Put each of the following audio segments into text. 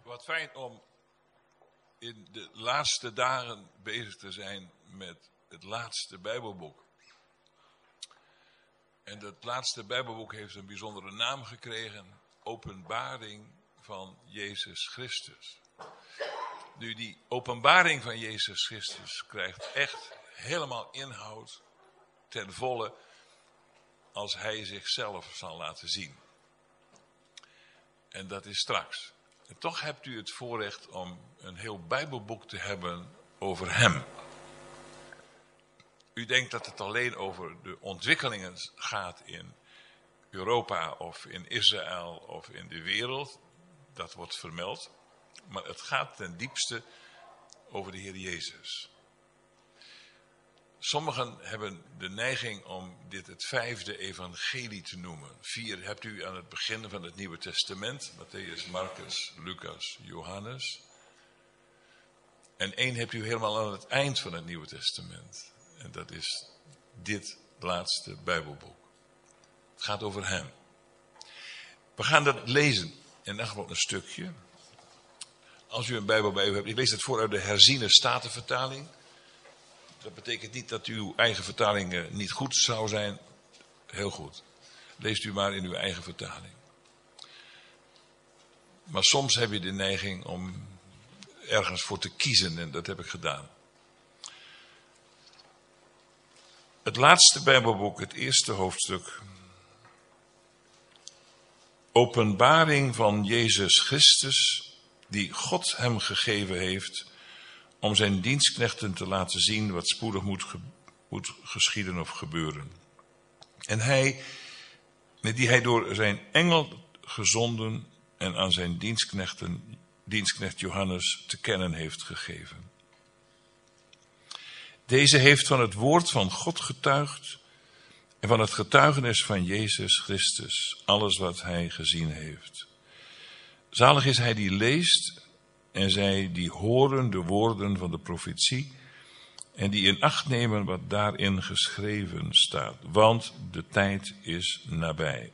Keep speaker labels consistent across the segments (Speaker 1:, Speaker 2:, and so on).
Speaker 1: Wat fijn om in de laatste dagen bezig te zijn met het laatste Bijbelboek. En dat laatste Bijbelboek heeft een bijzondere naam gekregen: Openbaring van Jezus Christus. Nu, die openbaring van Jezus Christus krijgt echt helemaal inhoud ten volle als hij zichzelf zal laten zien. En dat is straks. En toch hebt u het voorrecht om een heel Bijbelboek te hebben over hem. U denkt dat het alleen over de ontwikkelingen gaat in Europa of in Israël of in de wereld. Dat wordt vermeld. Maar het gaat ten diepste over de Heer Jezus. Sommigen hebben de neiging om dit het 5e evangelie te noemen. 4 hebt u aan het begin van het Nieuwe Testament. Mattheüs, Marcus, Lucas, Johannes. En 1 hebt u helemaal aan het eind van het Nieuwe Testament. En dat is dit laatste Bijbelboek. Het gaat over hem. We gaan dat lezen. In elk geval een stukje. Als u een Bijbel bij u hebt. Ik lees het voor uit de herziene statenvertaling. Dat betekent niet dat uw eigen vertaling niet goed zou zijn. Heel goed. Leest u maar in uw eigen vertaling. Maar soms heb je de neiging om ergens voor te kiezen. En dat heb ik gedaan. Het laatste Bijbelboek, het eerste hoofdstuk. Openbaring van Jezus Christus, die God hem gegeven heeft om zijn dienstknechten te laten zien wat spoedig moet geschieden of gebeuren. En die hij door zijn engel gezonden en aan zijn dienstknecht Johannes te kennen heeft gegeven. Deze heeft van het woord van God getuigd en van het getuigenis van Jezus Christus, alles wat hij gezien heeft. Zalig is hij die leest en zij die horen de woorden van de profetie en die in acht nemen wat daarin geschreven staat, want de tijd is nabij.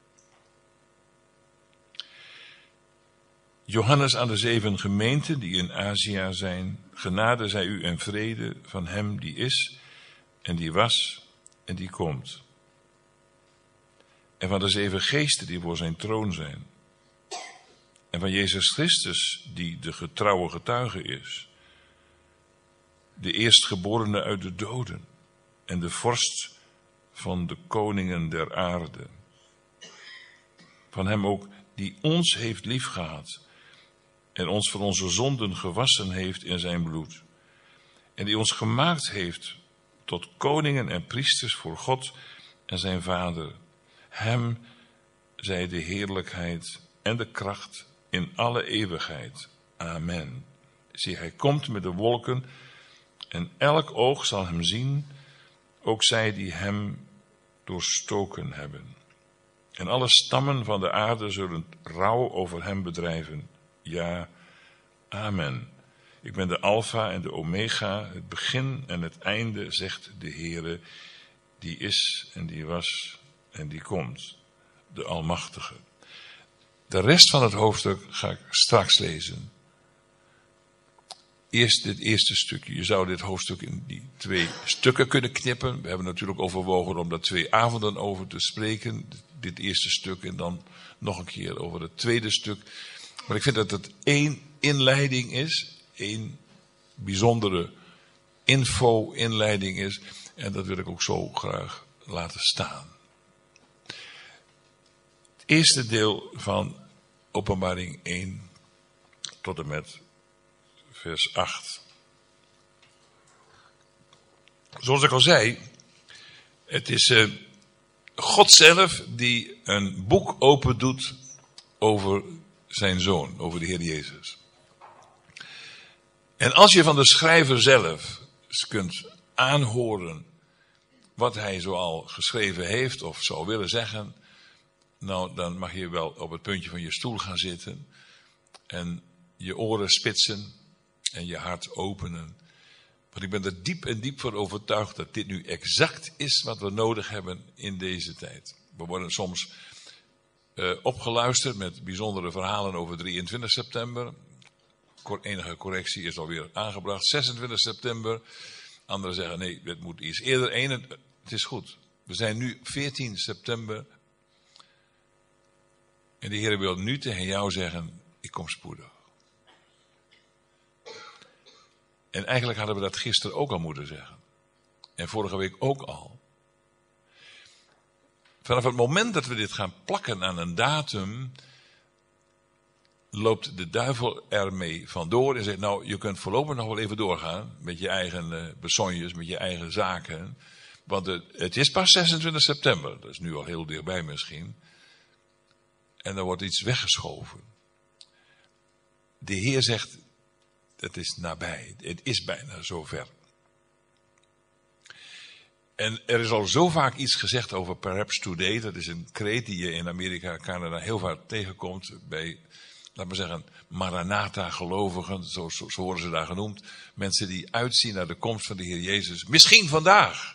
Speaker 1: Johannes aan de 7 gemeenten die in Azië zijn, genade zij u en vrede van hem die is en die was en die komt. En van de 7 geesten die voor zijn troon zijn. En van Jezus Christus die de getrouwe getuige is. De eerstgeborene uit de doden en de vorst van de koningen der aarde. Van hem ook die ons heeft liefgehad en ons van onze zonden gewassen heeft in zijn bloed. En die ons gemaakt heeft tot koningen en priesters voor God en zijn Vader. Hem zij de heerlijkheid en de kracht in alle eeuwigheid. Amen. Zie, hij komt met de wolken en elk oog zal hem zien, ook zij die hem doorstoken hebben. En alle stammen van de aarde zullen rouw over hem bedrijven. Ja, amen. Ik ben de Alpha en de Omega, het begin en het einde, zegt de Heere, die is en die was en die komt, de Almachtige. De rest van het hoofdstuk ga ik straks lezen. Eerst dit eerste stukje. Je zou dit hoofdstuk in die 2 stukken kunnen knippen. We hebben natuurlijk overwogen om daar 2 avonden over te spreken. Dit eerste stuk en dan nog een keer over het tweede stuk. Maar ik vind dat het 1 inleiding is. 1 bijzondere info-inleiding is. En dat wil ik ook zo graag laten staan. Het eerste deel van Openbaring 1 tot en met vers 8. Zoals ik al zei, het is God zelf die een boek open doet over zijn zoon, over de Heer Jezus. En als je van de schrijver zelf kunt aanhoren wat hij zoal geschreven heeft of zou willen zeggen, nou, dan mag je wel op het puntje van je stoel gaan zitten en je oren spitsen en je hart openen. Want ik ben er diep en diep van overtuigd dat dit nu exact is wat we nodig hebben in deze tijd. We worden soms opgeluisterd met bijzondere verhalen over 23 september. Enige correctie is alweer aangebracht. 26 september. Anderen zeggen nee, het moet iets eerder. Het is goed. We zijn nu 14 september. En de Heer wil nu tegen jou zeggen, ik kom spoedig. En eigenlijk hadden we dat gisteren ook al moeten zeggen. En vorige week ook al. Vanaf het moment dat we dit gaan plakken aan een datum, loopt de duivel ermee vandoor en zegt, nou, je kunt voorlopig nog wel even doorgaan met je eigen besonjes, met je eigen zaken. Want het is pas 26 september, dat is nu al heel dichtbij misschien. En er wordt iets weggeschoven. De Heer zegt, het is nabij, het is bijna zover. En er is al zo vaak iets gezegd over perhaps today. Dat is een kreet die je in Amerika en Canada heel vaak tegenkomt bij, laten we zeggen, Maranatha-gelovigen, zo worden ze daar genoemd. Mensen die uitzien naar de komst van de Heer Jezus. Misschien vandaag.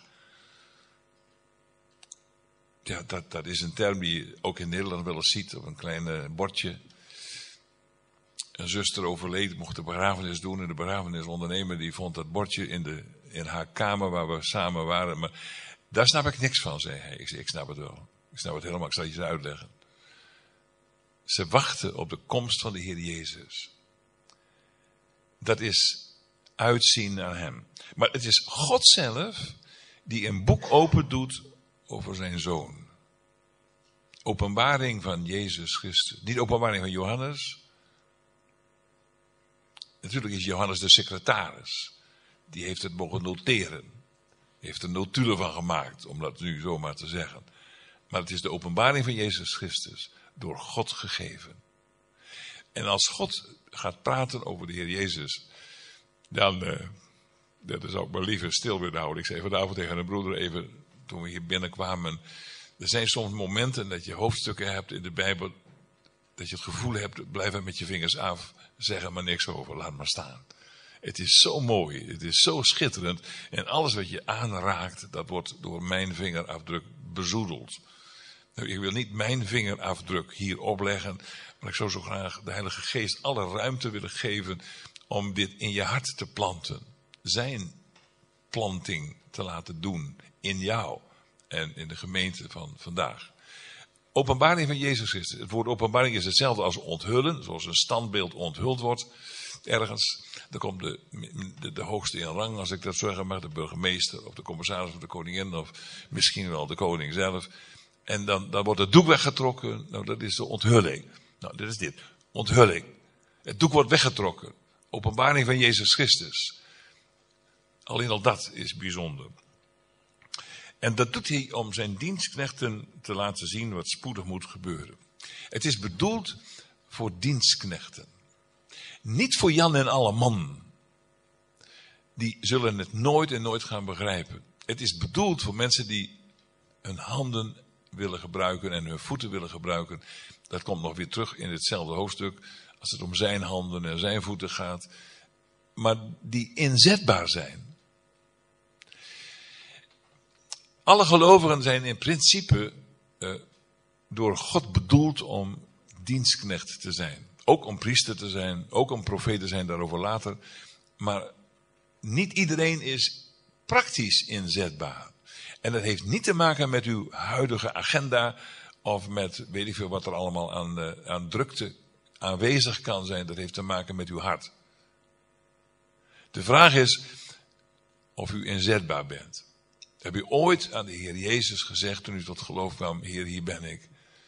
Speaker 1: Ja, dat is een term die je ook in Nederland wel eens ziet op een klein bordje. Een zuster overleed, mocht de begrafenis doen. En de begrafenisondernemer die vond dat bordje in haar kamer waar we samen waren. Maar daar snap ik niks van, zei hij. Ik snap het wel. Ik snap het helemaal, ik zal het je uitleggen. Ze wachten op de komst van de Heer Jezus. Dat is uitzien naar hem. Maar het is God zelf die een boek open doet over zijn zoon. Openbaring van Jezus Christus. Niet openbaring van Johannes. Natuurlijk is Johannes de secretaris. Die heeft het mogen noteren. Die heeft er notulen van gemaakt, om dat nu zomaar te zeggen. Maar het is de openbaring van Jezus Christus door God gegeven. En als God gaat praten over de Heer Jezus, dan dat zou ik maar liever stil willen houden. Ik zei vanavond tegen een broeder even, toen we hier binnenkwamen, er zijn soms momenten dat je hoofdstukken hebt in de Bijbel, dat je het gevoel hebt, blijf er met je vingers af, zeg er maar niks over, laat maar staan. Het is zo mooi, het is zo schitterend. En alles wat je aanraakt, dat wordt door mijn vingerafdruk bezoedeld. Nou, ik wil niet mijn vingerafdruk hier opleggen, maar ik zou zo graag de Heilige Geest alle ruimte willen geven om dit in je hart te planten. Zijn planting te laten doen in jou en in de gemeente van vandaag. Openbaring van Jezus Christus. Het woord openbaring is hetzelfde als onthullen, zoals een standbeeld onthuld wordt ergens. Dan komt de hoogste in rang, als ik dat zeggen mag, de burgemeester of de commissaris of de koningin of misschien wel de koning zelf. En dan wordt het doek weggetrokken. Nou, dat is de onthulling. Nou, dit is dit. Onthulling. Het doek wordt weggetrokken. Openbaring van Jezus Christus. Alleen al dat is bijzonder. En dat doet hij om zijn dienstknechten te laten zien wat spoedig moet gebeuren. Het is bedoeld voor dienstknechten. Niet voor Jan en alle man. Die zullen het nooit en nooit gaan begrijpen. Het is bedoeld voor mensen die hun handen willen gebruiken en hun voeten willen gebruiken. Dat komt nog weer terug in hetzelfde hoofdstuk. Als het om zijn handen en zijn voeten gaat. Maar die inzetbaar zijn. Alle gelovigen zijn in principe door God bedoeld om dienstknecht te zijn. Ook om priester te zijn, ook om profeet te zijn, daarover later. Maar niet iedereen is praktisch inzetbaar. En dat heeft niet te maken met uw huidige agenda of met weet ik veel wat er allemaal aan drukte aanwezig kan zijn. Dat heeft te maken met uw hart. De vraag is of u inzetbaar bent. Heb u ooit aan de Heer Jezus gezegd toen u tot geloof kwam, Heer, hier ben ik.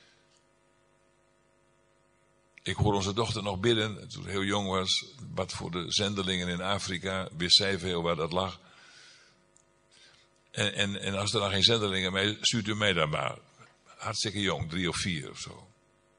Speaker 1: Ik hoor onze dochter nog bidden, toen ze heel jong was, bad voor de zendelingen in Afrika, wist zij veel waar dat lag. En als er dan geen zendelingen mee, stuurt u mij dan maar. Hartstikke jong, 3 of 4 of zo.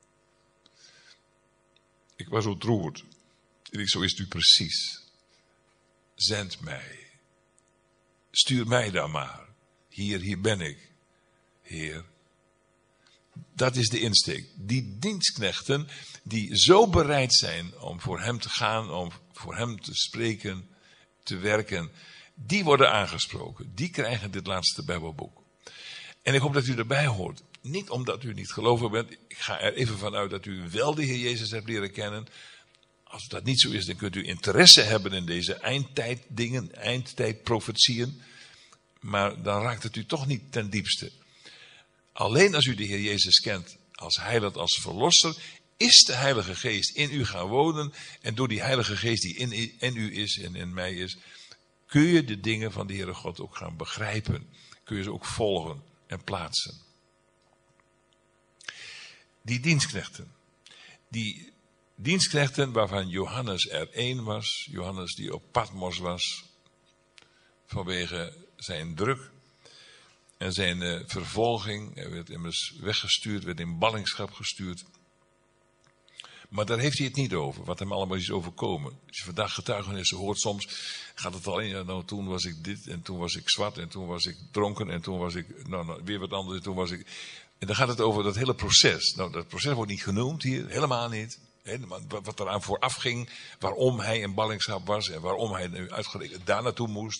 Speaker 1: Ik was ontroerd. En ik, zo is het u precies. Zend mij. Stuur mij dan maar. Hier ben ik. Heer. Dat is de insteek. Die dienstknechten die zo bereid zijn om voor hem te gaan, om voor hem te spreken, te werken, die worden aangesproken. Die krijgen dit laatste Bijbelboek. En ik hoop dat u erbij hoort. niet omdat u niet gelovig bent. Ik ga er even vanuit dat u wel de Heer Jezus hebt leren kennen. Als dat niet zo is, dan kunt u interesse hebben in deze eindtijddingen, eindtijdprofetieën. Maar dan raakt het u toch niet ten diepste. Alleen als u de Heer Jezus kent als heiland, als verlosser, is de Heilige Geest in u gaan wonen. En door die Heilige Geest die in u is en in mij is, kun je de dingen van de Heere God ook gaan begrijpen. Kun je ze ook volgen en plaatsen. Die dienstknechten waarvan Johannes er één was. Johannes die op Patmos was vanwege zijn druk en zijn vervolging. Hij werd immers weggestuurd, werd in ballingschap gestuurd. Maar daar heeft hij het niet over, wat hem allemaal is overkomen. Als je vandaag getuigenissen hoort, soms gaat het al in. Ja, nou, toen was ik dit, en toen was ik zwart, en toen was ik dronken, en toen was ik weer wat anders, en toen was ik... En dan gaat het over dat hele proces. Nou, dat proces wordt niet genoemd hier, helemaal niet. Wat eraan vooraf ging, waarom hij in ballingschap was, en waarom hij nu uitgerekend daar naartoe moest.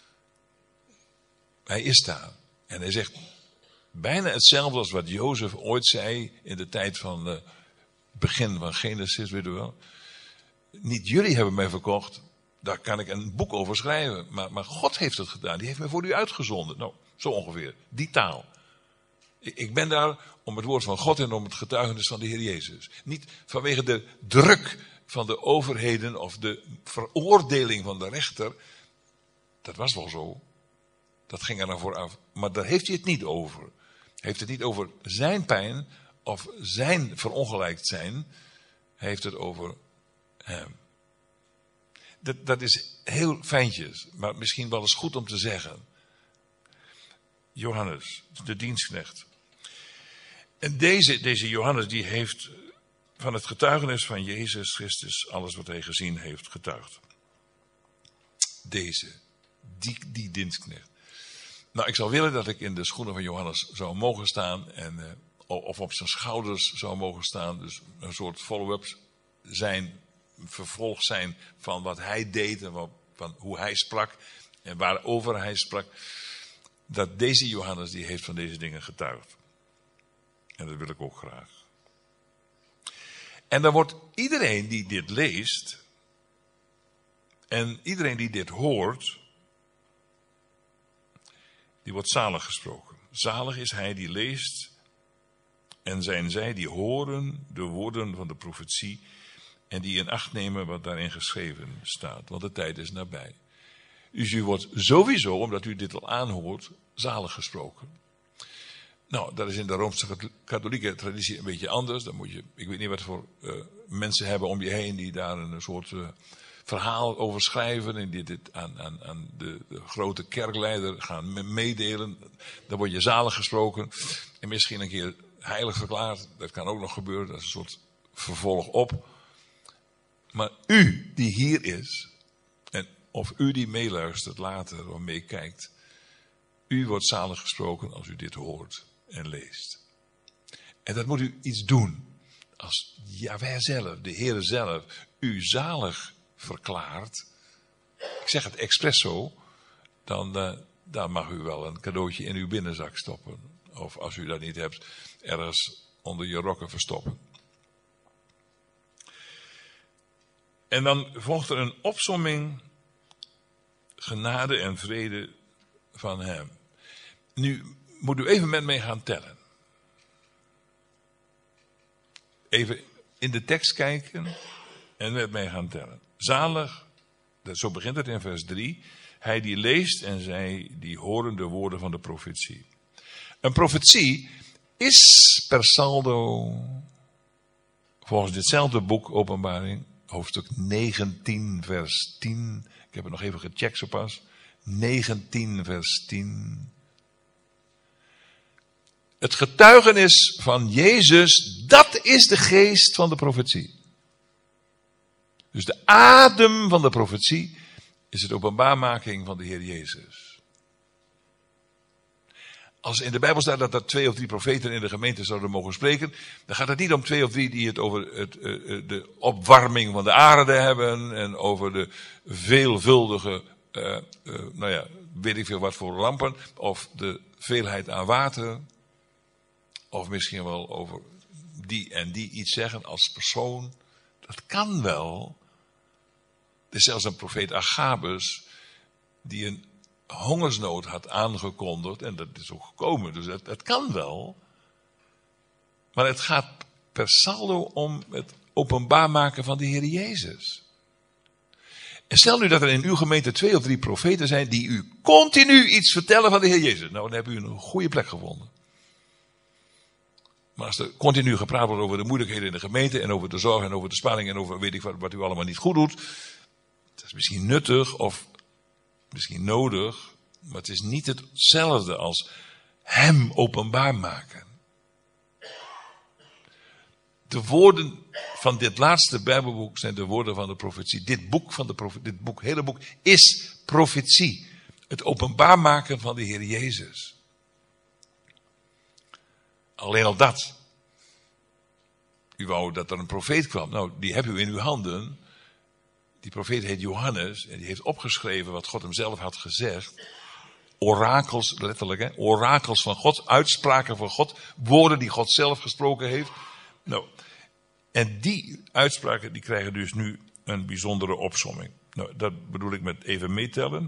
Speaker 1: Hij is daar. En hij zegt bijna hetzelfde als wat Jozef ooit zei in de tijd van... begin van Genesis, weet u wel. Niet jullie hebben mij verkocht. Daar kan ik een boek over schrijven. Maar God heeft het gedaan. Die heeft mij voor u uitgezonden. Nou, zo ongeveer. Die taal. Ik ben daar om het woord van God en om het getuigenis van de Heer Jezus. Niet vanwege de druk van de overheden of de veroordeling van de rechter. Dat was wel zo. Dat ging er dan vooraf. Maar daar heeft hij het niet over. Hij heeft het niet over zijn pijn of zijn verongelijkt zijn. Hij heeft het over hem. Dat is heel fijntjes, maar misschien wel eens goed om te zeggen. Johannes, de dienstknecht. En deze Johannes die heeft van het getuigenis van Jezus Christus alles wat hij gezien heeft getuigd. Die dienstknecht. Nou, ik zou willen dat ik in de schoenen van Johannes zou mogen staan en... of op zijn schouders zou mogen staan. Dus een soort follow-up zijn, vervolg zijn van wat hij deed en van hoe hij sprak en waarover hij sprak. Dat deze Johannes die heeft van deze dingen getuigd. En dat wil ik ook graag. En dan wordt iedereen die dit leest en iedereen die dit hoort, die wordt zalig gesproken. Zalig is hij die leest. En zijn zij die horen de woorden van de profetie en die in acht nemen wat daarin geschreven staat. Want de tijd is nabij. Dus u wordt sowieso, omdat u dit al aanhoort, zalig gesproken. Nou, dat is in de Rooms-katholieke traditie een beetje anders. Dan moet je, ik weet niet wat voor mensen hebben om je heen die daar een soort verhaal over schrijven. En die dit aan de grote kerkleider gaan meedelen. Dan word je zalig gesproken. En misschien een keer heilig verklaard. Dat kan ook nog gebeuren. Dat is een soort vervolg op. Maar u die hier is. En of u die meeluistert later of meekijkt. U wordt zalig gesproken als u dit hoort en leest. En dat moet u iets doen. Als Jahweh zelf, de Heere zelf, u zalig verklaart. Ik zeg het expres zo. Dan mag u wel een cadeautje in uw binnenzak stoppen. Of als u dat niet hebt, ergens onder je rokken verstoppen. En dan volgt er een opsomming. Genade en vrede van hem. Nu moet u even met mij gaan tellen. Even in de tekst kijken en met mij gaan tellen. Zalig, zo begint het in vers 3. Hij die leest en zij die horen de woorden van de profetie. Een profetie is per saldo, volgens ditzelfde boek Openbaring, hoofdstuk 19 vers 10. Ik heb het nog even gecheckt zo pas. 19 vers 10. Het getuigenis van Jezus, dat is de geest van de profetie. Dus de adem van de profetie is het openbaarmaking van de Heer Jezus. Als in de Bijbel staat dat er 2 of 3 profeten in de gemeente zouden mogen spreken, dan gaat het niet om 2 of 3 die het over de opwarming van de aarde hebben en over de veelvuldige, weet ik veel wat voor lampen, of de veelheid aan water, of misschien wel over die en die iets zeggen als persoon. Dat kan wel. Er is zelfs een profeet Agabus die een hongersnood had aangekondigd. En dat is ook gekomen, dus het kan wel. Maar het gaat per saldo om het openbaar maken van de Heer Jezus. En stel nu dat er in uw gemeente 2 of 3 profeten zijn die u continu iets vertellen van de Heer Jezus. Nou, dan hebt u een goede plek gevonden. Maar als er continu gepraat wordt over de moeilijkheden in de gemeente en over de zorg en over de spanning en over weet ik wat u allemaal niet goed doet. Dat is misschien nuttig of misschien nodig, maar het is niet hetzelfde als hem openbaar maken. De woorden van dit laatste Bijbelboek zijn de woorden van de profetie. Dit hele boek is profetie. Het openbaar maken van de Heer Jezus. Alleen al dat. U wou dat er een profeet kwam. Nou, die hebt u in uw handen. Die profeet heet Johannes. En die heeft opgeschreven wat God hem zelf had gezegd. Orakels, letterlijk hè. Orakels van God. Uitspraken van God. Woorden die God zelf gesproken heeft. Nou, en die uitspraken die krijgen dus nu een bijzondere opsomming. Nou, dat bedoel ik met even meetellen.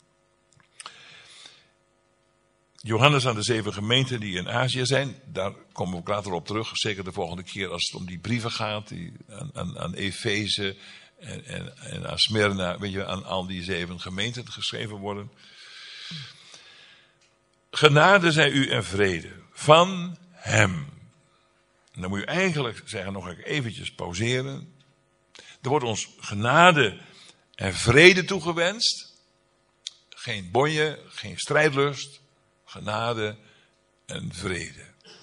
Speaker 1: Johannes aan de 7 gemeenten die in Azië zijn, daar komen we ook later op terug. Zeker de volgende keer als het om die brieven gaat, die aan Efeze en aan Smyrna, weet je, aan al die 7 gemeenten geschreven worden. Genade zij u en vrede van hem. En dan moet je eigenlijk zeggen, nog eventjes pauzeren. Er wordt ons genade en vrede toegewenst. Geen bonje, geen strijdlust. Genade en vrede.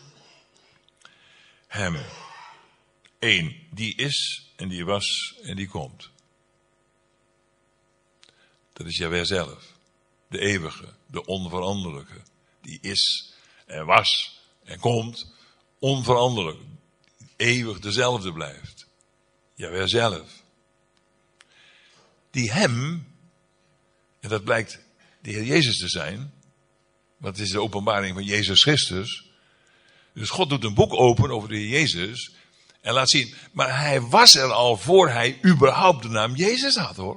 Speaker 1: Hem. 1. Die is en die was en die komt. Dat is Jahweh zelf. De eeuwige, de onveranderlijke. Die is en was en komt. Onveranderlijk. Eeuwig dezelfde blijft. Jahweh zelf. Die hem, en dat blijkt de Heer Jezus te zijn. Want het is de openbaring van Jezus Christus. Dus God doet een boek open over de Heer Jezus. En laat zien, maar hij was er al voor hij überhaupt de naam Jezus had hoor.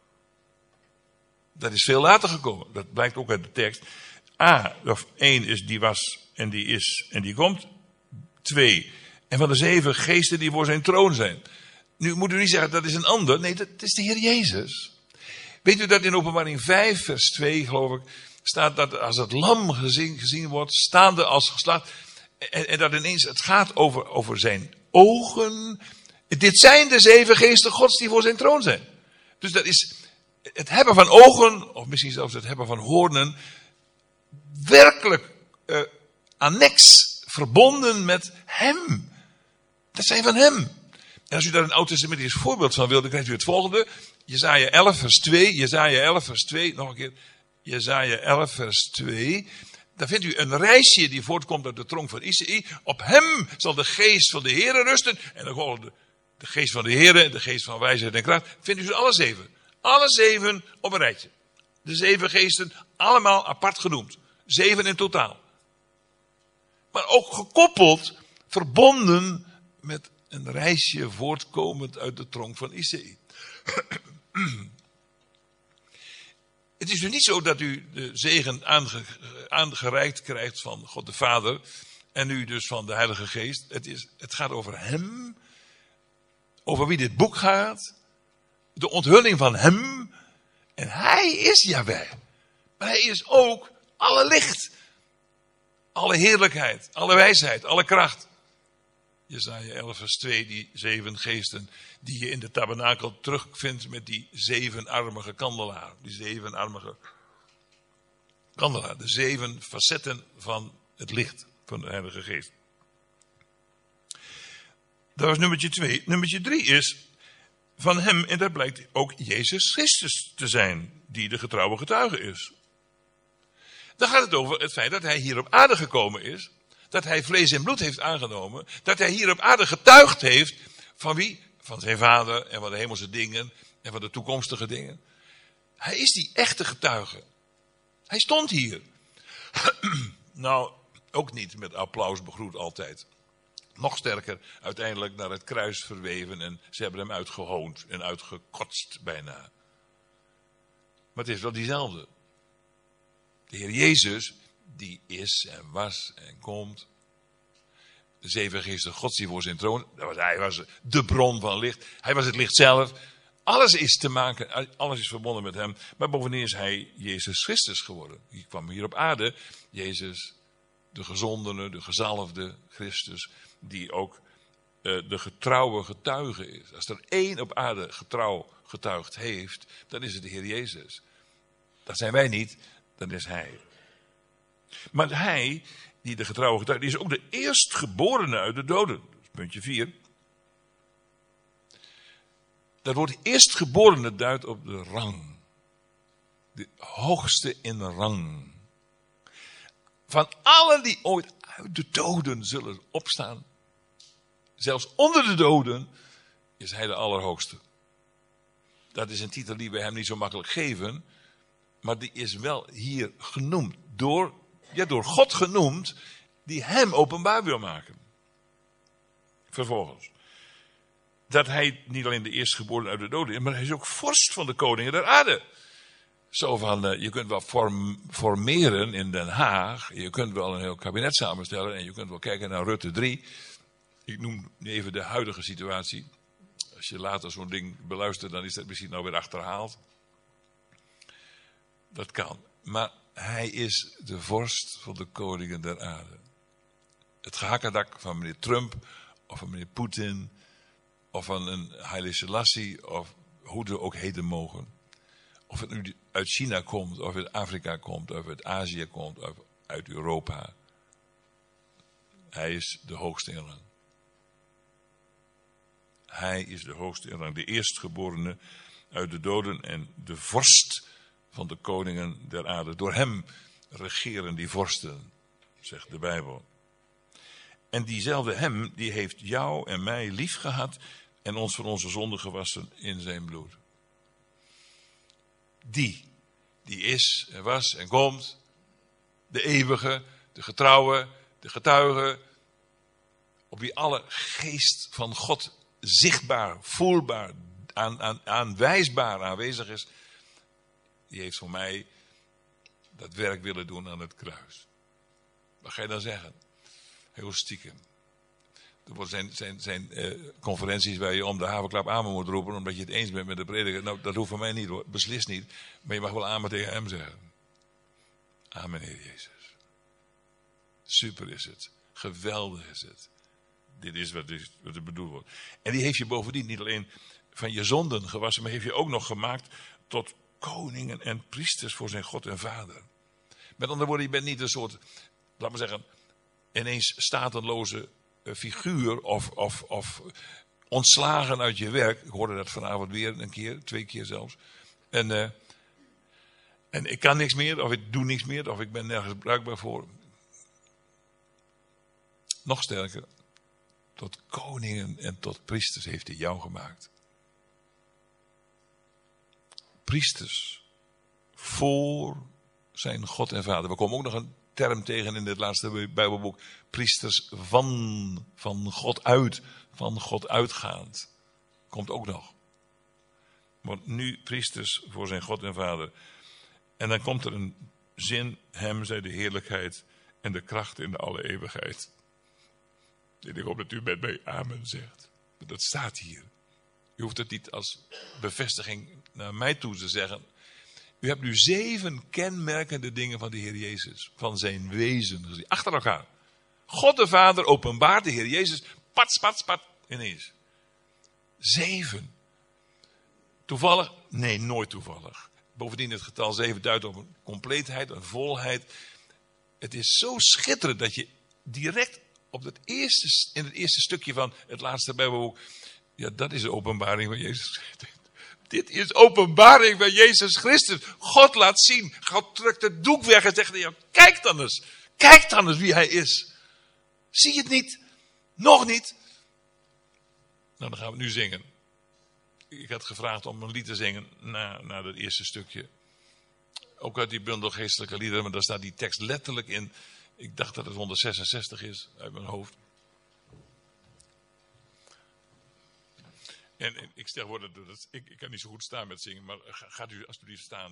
Speaker 1: Dat is veel later gekomen. Dat blijkt ook uit de tekst. 1 is die was en die is en die komt. 2. En van de 7 geesten die voor zijn troon zijn. Nu moet u niet zeggen dat is een ander. Nee, dat is de Heer Jezus. Weet u dat in Openbaring 5 vers 2 geloof ik. Staat dat als het lam gezien wordt. Staande als geslacht. En dat ineens het gaat over zijn ogen. Dit zijn de 7 geesten gods die voor zijn troon zijn. Dus dat is het hebben van ogen. Of misschien zelfs het hebben van hoornen. Werkelijk annex. Verbonden met hem. Dat zijn van hem. En als u daar een oud-testamentisch voorbeeld van wilt, dan krijgt u het volgende. Jesaja 11 vers 2. Jesaja 11 vers 2. Nog een keer. Jesaja 11 vers 2. Daar vindt u een reisje die voortkomt uit de tronk van Isaïe. Op hem zal de geest van de Heere rusten. En dan volgt de geest van de Heere, de geest van wijsheid en kracht. Vindt u ze alle 7. Alle 7 op een rijtje. De 7 geesten allemaal apart genoemd. 7 in totaal. Maar ook gekoppeld, verbonden met een reisje voortkomend uit de tronk van Isaïe. Het is dus niet zo dat u de zegen aangereikt krijgt van God de Vader en nu dus van de Heilige Geest. Het gaat over hem, over wie dit boek gaat, de onthulling van hem. En hij is Jahweh. Maar hij is ook alle licht, alle heerlijkheid, alle wijsheid, alle kracht. Jesaja 11 vers 2, die 7 geesten die je in de tabernakel terugvindt met die 7-armige kandelaar. Die 7-armige kandelaar. De 7 facetten van het licht van de Heilige Geest. Dat was nummertje 2. Nummertje 3 is van hem, en dat blijkt ook Jezus Christus te zijn, die de getrouwe getuige is. Dan gaat het over het feit dat hij hier op aarde gekomen is. Dat hij vlees en bloed heeft aangenomen. Dat hij hier op aarde getuigd heeft. Van wie? Van zijn vader en van de hemelse dingen. En van de toekomstige dingen. Hij is die echte getuige. Hij stond hier. Nou, Ook niet met applaus begroet altijd. Nog sterker, uiteindelijk naar het kruis verweven en ze hebben hem uitgehoond en uitgekotst bijna. Maar het is wel diezelfde. De Heer Jezus, die is en was en komt. De zeven geesten Gods die voor zijn troon, hij was de bron van licht. Hij was het licht zelf. Alles is te maken, alles is verbonden met hem. Maar bovendien is hij Jezus Christus geworden. Die kwam hier op aarde. Jezus, de gezondene, de gezalfde Christus, die ook de getrouwe getuige is. Als er één op aarde getrouw getuigd heeft, dan is het de Heer Jezus. Dat zijn wij niet, dat is hij. Maar hij, die de getrouwe getuige, die is ook de eerstgeborene uit de doden. Dat is puntje 4. Dat woord eerstgeborene duidt op de rang. De hoogste in rang. Van allen die ooit uit de doden zullen opstaan, zelfs onder de doden, is hij de allerhoogste. Dat is een titel die we hem niet zo makkelijk geven, maar die is wel hier genoemd. Door God genoemd, die hem openbaar wil maken. Vervolgens. Dat hij niet alleen de eerstgeborene uit de doden is, maar hij is ook vorst van de koningen der aarde. Zo van, je kunt wel formeren in Den Haag, je kunt wel een heel kabinet samenstellen en je kunt wel kijken naar Rutte 3. Ik noem even de huidige situatie. Als je later zo'n ding beluistert, dan is dat misschien nou weer achterhaald. Dat kan. Maar hij is de vorst van de koningen der aarde. Het gehakkedak van meneer Trump, of van meneer Poetin, of van een Haile Selassie, of hoe er ook heten mogen. Of het nu uit China komt, of uit Afrika komt, of uit Azië komt, of uit Europa. Hij is de hoogste in rang. Hij is de hoogste in rang, de eerstgeborene uit de doden en de vorst van de koningen der aarde. Door hem regeren die vorsten, zegt de Bijbel. En diezelfde hem, die heeft jou en mij lief gehad en ons van onze zonden gewassen in zijn bloed. Die is en was en komt, de eeuwige, de getrouwe, de getuige, op wie alle geest van God zichtbaar, voelbaar, aanwijsbaar aanwezig is, die heeft voor mij dat werk willen doen aan het kruis. Wat ga je dan zeggen? Heel stiekem. Er zijn conferenties waar je om de havenklap amen moet roepen, omdat je het eens bent met de prediker. Nou, dat hoeft van mij niet hoor, beslist niet. Maar je mag wel amen tegen hem zeggen. Amen, Heer Jezus. Super is het. Geweldig is het. Dit is wat er bedoeld wordt. En die heeft je bovendien niet alleen van je zonden gewassen, maar heeft je ook nog gemaakt tot koningen en priesters voor zijn God en Vader. Met andere woorden, je bent niet een soort, laat maar zeggen, ineens stateloze figuur of ontslagen uit je werk. Ik hoorde dat vanavond weer een keer, 2 keer zelfs. En ik kan niks meer, of ik doe niks meer, of ik ben nergens bruikbaar voor. Nog sterker, tot koningen en tot priesters heeft hij jou gemaakt. Priesters voor zijn God en Vader. We komen ook nog een term tegen in dit laatste Bijbelboek. Priesters van God uit, van God uitgaand. Komt ook nog. Want nu priesters voor zijn God en Vader. En dan komt er een zin, hem zij de heerlijkheid en de kracht in de alle eeuwigheid. En ik hoop dat u met mij amen zegt. Dat staat hier. U hoeft het niet als bevestiging naar mij toe te zeggen. U hebt nu 7 kenmerkende dingen van de Heer Jezus. Van zijn wezen gezien. Achter elkaar. God de Vader openbaart de Heer Jezus. Pat, ineens. 7. Toevallig? Nee, nooit toevallig. Bovendien het getal 7 duidt op een compleetheid, een volheid. Het is zo schitterend dat je direct in het eerste stukje van het laatste Bijbelboek. Ja, dat is de openbaring van Jezus Christus. Dit is openbaring van Jezus Christus. God laat zien. God drukt het doek weg en zegt: ja, kijk dan eens. Kijk dan eens wie hij is. Zie je het niet? Nog niet? Nou, dan gaan we nu zingen. Ik had gevraagd om een lied te zingen na dat eerste stukje. Ook uit die bundel geestelijke liederen, maar daar staat die tekst letterlijk in. Ik dacht dat het 166 is, uit mijn hoofd. En ik stel voor dat ik kan niet zo goed staan met zingen, maar gaat u alsjeblieft staan.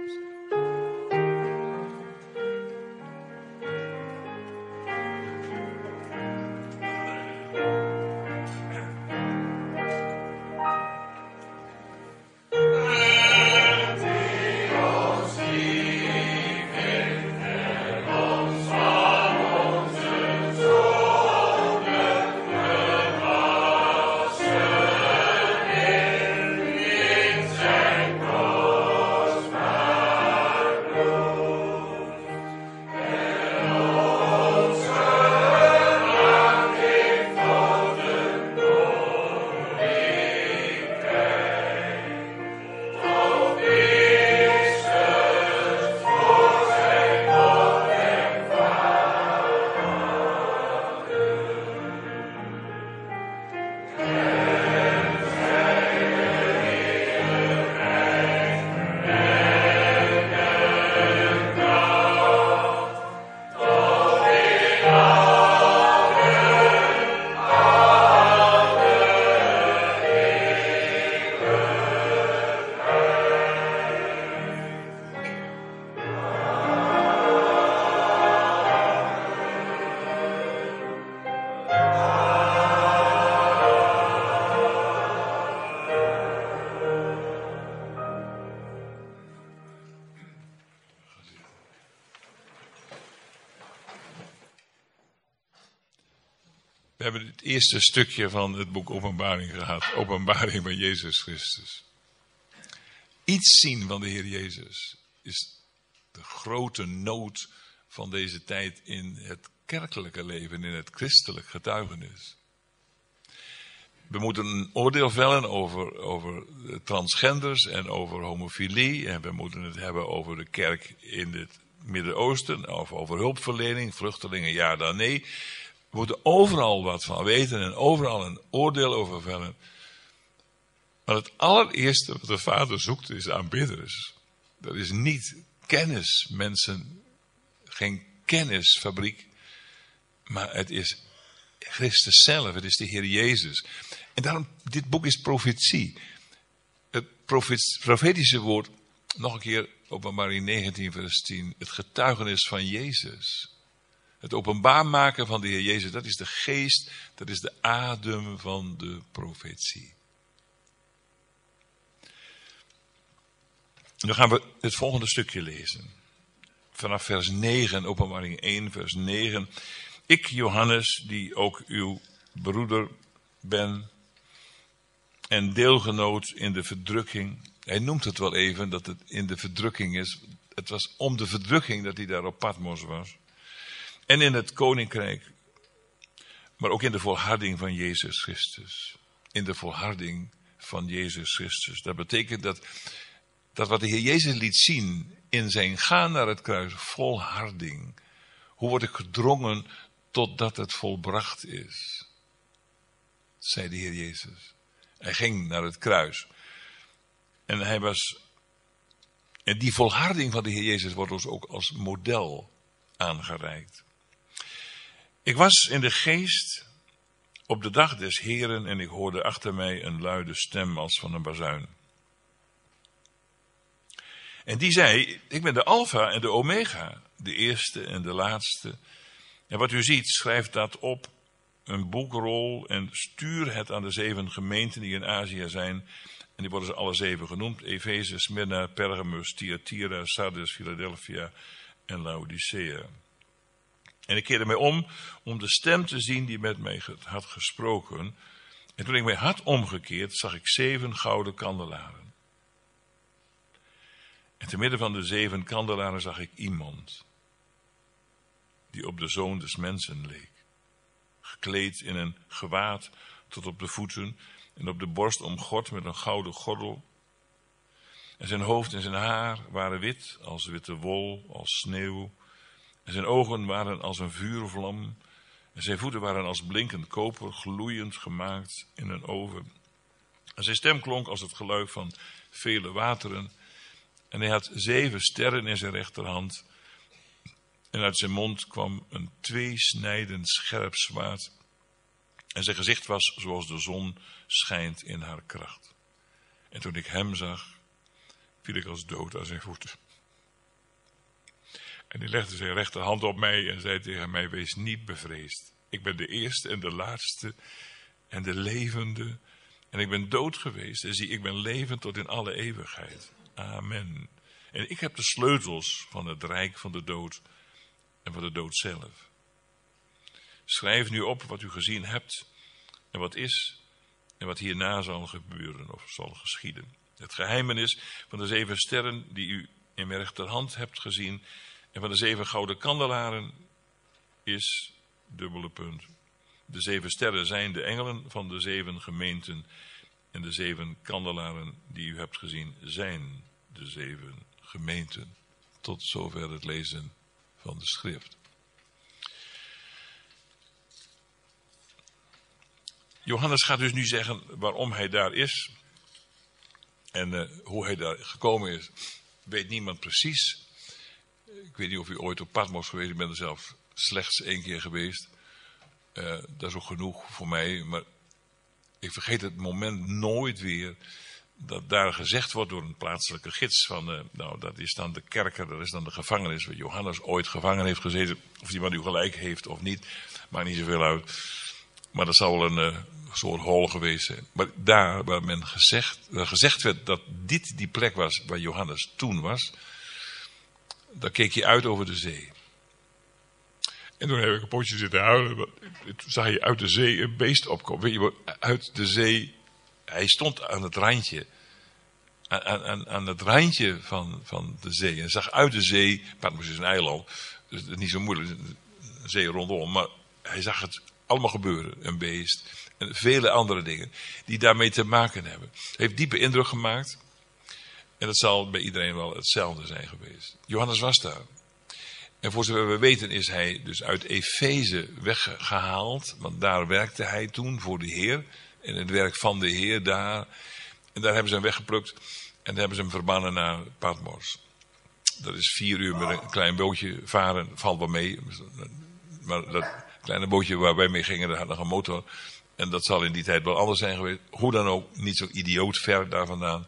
Speaker 1: We hebben het eerste stukje van het boek Openbaring gehad. Openbaring van Jezus Christus. Iets zien van de Heer Jezus is de grote nood van deze tijd in het kerkelijke leven, in het christelijk getuigenis. We moeten een oordeel vellen over transgenders en over homofilie. En we moeten het hebben over de kerk in het Midden-Oosten. Of over hulpverlening, vluchtelingen, ja dan nee. We moeten overal wat van weten en overal een oordeel over vellen. Maar het allereerste wat de Vader zoekt is aanbidders. Dat is niet kennis, mensen. Geen kennisfabriek. Maar het is Christus zelf, het is de Heer Jezus. En daarom, dit boek is profetie. Het profetische woord, nog een keer, Openbaring 19 vers 10. Het getuigenis van Jezus. Het openbaar maken van de Heer Jezus, dat is de geest, dat is de adem van de profetie. Nu gaan we het volgende stukje lezen. Vanaf vers 9, Openbaring 1, vers 9. Ik, Johannes, die ook uw broeder ben en deelgenoot in de verdrukking. Hij noemt het wel even dat het in de verdrukking is. Het was om de verdrukking dat hij daar op Patmos was. En in het koninkrijk, maar ook in de volharding van Jezus Christus. In de volharding van Jezus Christus. Dat betekent dat wat de Heer Jezus liet zien in zijn gaan naar het kruis, volharding. Hoe word ik gedrongen totdat het volbracht is? Zei de Heer Jezus. Hij ging naar het kruis. En die volharding van de Heer Jezus wordt ons ook als model aangereikt. Ik was in de geest op de dag des Heren en ik hoorde achter mij een luide stem als van een bazuin. En die zei, ik ben de Alpha en de Omega, de eerste en de laatste. En wat u ziet, schrijf dat op een boekrol en stuur het aan de 7 gemeenten die in Azië zijn. En die worden ze alle 7 genoemd. Efeze, Smyrna, Pergamus, Thyatira, Sardes, Philadelphia en Laodicea. En ik keerde mij om de stem te zien die met mij had gesproken. En toen ik mij had omgekeerd, zag ik 7 gouden kandelaren. En te midden van de 7 kandelaren zag ik iemand die op de Zoon des Mensen leek. Gekleed in een gewaad tot op de voeten en op de borst omgord met een gouden gordel. En zijn hoofd en zijn haar waren wit als witte wol, als sneeuw. En zijn ogen waren als een vuurvlam. En zijn voeten waren als blinkend koper, gloeiend gemaakt in een oven. En zijn stem klonk als het geluid van vele wateren. En hij had 7 sterren in zijn rechterhand. En uit zijn mond kwam een tweesnijdend scherp zwaard. En zijn gezicht was zoals de zon schijnt in haar kracht. En toen ik hem zag, viel ik als dood aan zijn voeten. En hij legde zijn rechterhand op mij en zei tegen mij: wees niet bevreesd. Ik ben de eerste en de laatste en de levende. En ik ben dood geweest. En zie, ik ben levend tot in alle eeuwigheid. Amen. En ik heb de sleutels van het rijk van de dood en van de dood zelf. Schrijf nu op wat u gezien hebt en wat is en wat hierna zal gebeuren of zal geschieden. Het geheimenis van de 7 sterren die u in mijn rechterhand hebt gezien en van de 7 gouden kandelaren is, dubbele punt. De 7 sterren zijn de engelen van de 7 gemeenten en de 7 kandelaren die u hebt gezien zijn de 7 gemeenten. Tot zover het lezen van de schrift. Johannes gaat dus nu zeggen waarom hij daar is en hoe hij daar gekomen is. Weet niemand precies. Ik weet niet of u ooit op Patmos geweest bent. Ik ben er zelf slechts 1 keer geweest. Dat is ook genoeg voor mij. Maar ik vergeet het moment nooit weer dat daar gezegd wordt door een plaatselijke gids van, nou, dat is dan de kerker, dat is dan de gevangenis waar Johannes ooit gevangen heeft gezeten. Of die man nu gelijk heeft of niet, maakt niet zoveel uit. Maar dat zal wel een soort hol geweest zijn. Maar daar waar men gezegd werd dat dit die plek was waar Johannes toen was, daar keek je uit over de zee. En toen heb ik een potje zitten huilen. Toen zag je uit de zee een beest opkomen. Weet je wat? Uit de zee. Hij stond aan het randje. Aan het randje van de zee. En zag uit de zee. Patmos is een eiland. Dus het is niet zo moeilijk. Een zee rondom. Maar hij zag het allemaal gebeuren. Een beest. En vele andere dingen. Die daarmee te maken hebben. Heeft diepe indruk gemaakt. En dat zal bij iedereen wel hetzelfde zijn geweest. Johannes was daar. En voor zover we weten is hij dus uit Efeze weggehaald. Want daar werkte hij toen voor de Heer. En het werk van de Heer daar. En daar hebben ze hem weggeplukt. En daar hebben ze hem verbannen naar Patmos. Dat is 4 uur met een klein bootje varen. Valt wel mee. Maar dat kleine bootje waar wij mee gingen, dat had nog een motor. En dat zal in die tijd wel anders zijn geweest. Hoe dan ook, niet zo idioot ver daar vandaan.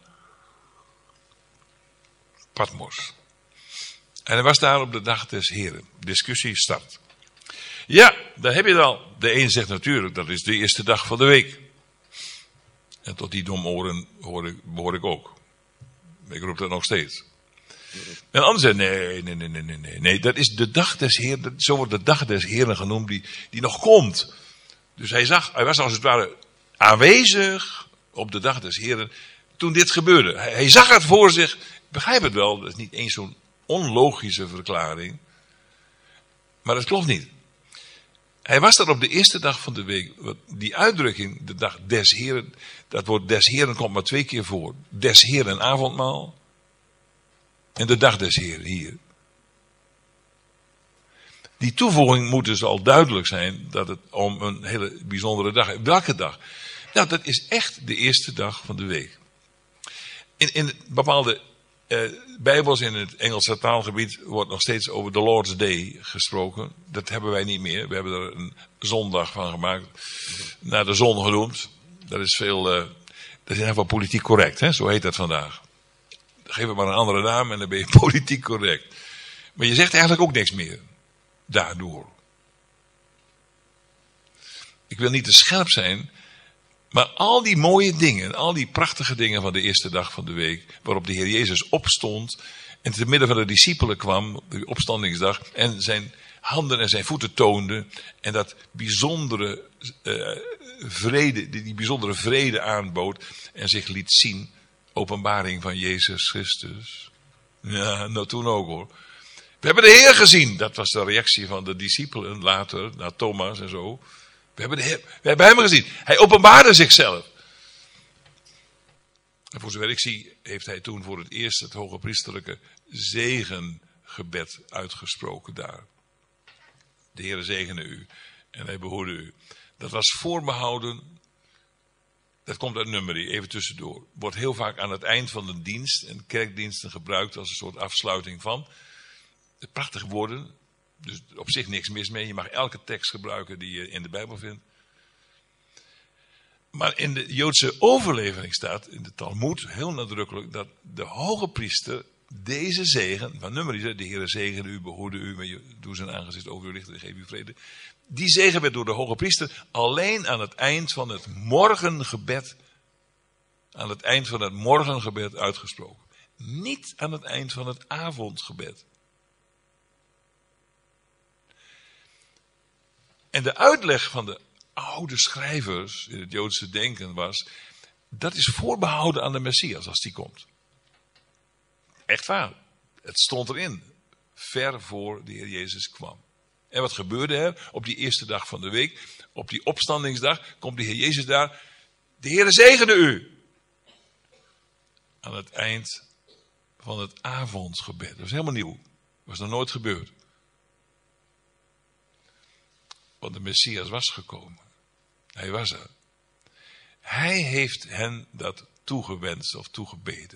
Speaker 1: Patmos. En hij was daar op de dag des Heren. Discussie start. Ja, daar heb je het al. De een zegt natuurlijk, dat is de eerste dag van de week. En tot die domoren behoor ik ook. Ik roep dat nog steeds. En de ander zegt, nee, dat is de dag des Heren. Zo wordt de dag des Heren genoemd die nog komt. Dus hij was als het ware aanwezig op de dag des Heren toen dit gebeurde. Hij zag het voor zich. Begrijp het wel, dat is niet eens zo'n onlogische verklaring. Maar dat klopt niet. Hij was daar op de eerste dag van de week. Die uitdrukking, de dag des Heren, dat woord des Heren komt maar 2 keer voor. Des Heren avondmaal. En de dag des Heren hier. Die toevoeging moet dus al duidelijk zijn dat het om een hele bijzondere dag gaat. Welke dag? Nou, dat is echt de eerste dag van de week. In bepaalde Bijbels in het Engelse taalgebied wordt nog steeds over de Lord's Day gesproken. Dat hebben wij niet meer. We hebben er een zondag van gemaakt. Naar de zon genoemd. Dat is heel veel politiek correct. Hè? Zo heet dat vandaag. Geef het maar een andere naam en dan ben je politiek correct. Maar je zegt eigenlijk ook niks meer. Daardoor. Ik wil niet te scherp zijn. Maar al die mooie dingen, al die prachtige dingen van de eerste dag van de week, waarop de Heer Jezus opstond en te midden van de discipelen kwam, de opstandingsdag, en zijn handen en zijn voeten toonde en dat bijzondere vrede, die bijzondere vrede aanbood en zich liet zien, openbaring van Jezus Christus. Ja, nou toen ook hoor. We hebben de Heer gezien, dat was de reactie van de discipelen later, naar Thomas en zo. We hebben hem gezien. Hij openbaarde zichzelf. En voor zover ik zie, heeft hij toen voor het eerst het hoge priesterlijke zegengebed uitgesproken daar. De Heere zegene u en hij behoede u. Dat was voorbehouden. Dat komt uit Numeri, even tussendoor. Wordt heel vaak aan het eind van de dienst en kerkdiensten gebruikt als een soort afsluiting van. De prachtige woorden. Dus op zich niks mis mee. Je mag elke tekst gebruiken die je in de Bijbel vindt. Maar in de Joodse overlevering staat, in de Talmoed, heel nadrukkelijk, dat de hoge priester deze zegen, van Numeri, de Heere zegene u, behoede u, doe zijn aangezicht over u lichten en geef u vrede. Die zegen werd door de hoge priester alleen aan het eind van het morgengebed, uitgesproken. Niet aan het eind van het avondgebed. En de uitleg van de oude schrijvers in het Joodse denken was, dat is voorbehouden aan de Messias als die komt. Echt waar. Het stond erin. Ver voor de Heer Jezus kwam. En wat gebeurde er op die eerste dag van de week? Op die opstandingsdag komt de Heer Jezus daar. De Heer zegene u. Aan het eind van het avondgebed. Dat was helemaal nieuw. Dat was nog nooit gebeurd. Want de Messias was gekomen. Hij was er. Hij heeft hen dat toegewenst of toegebeden.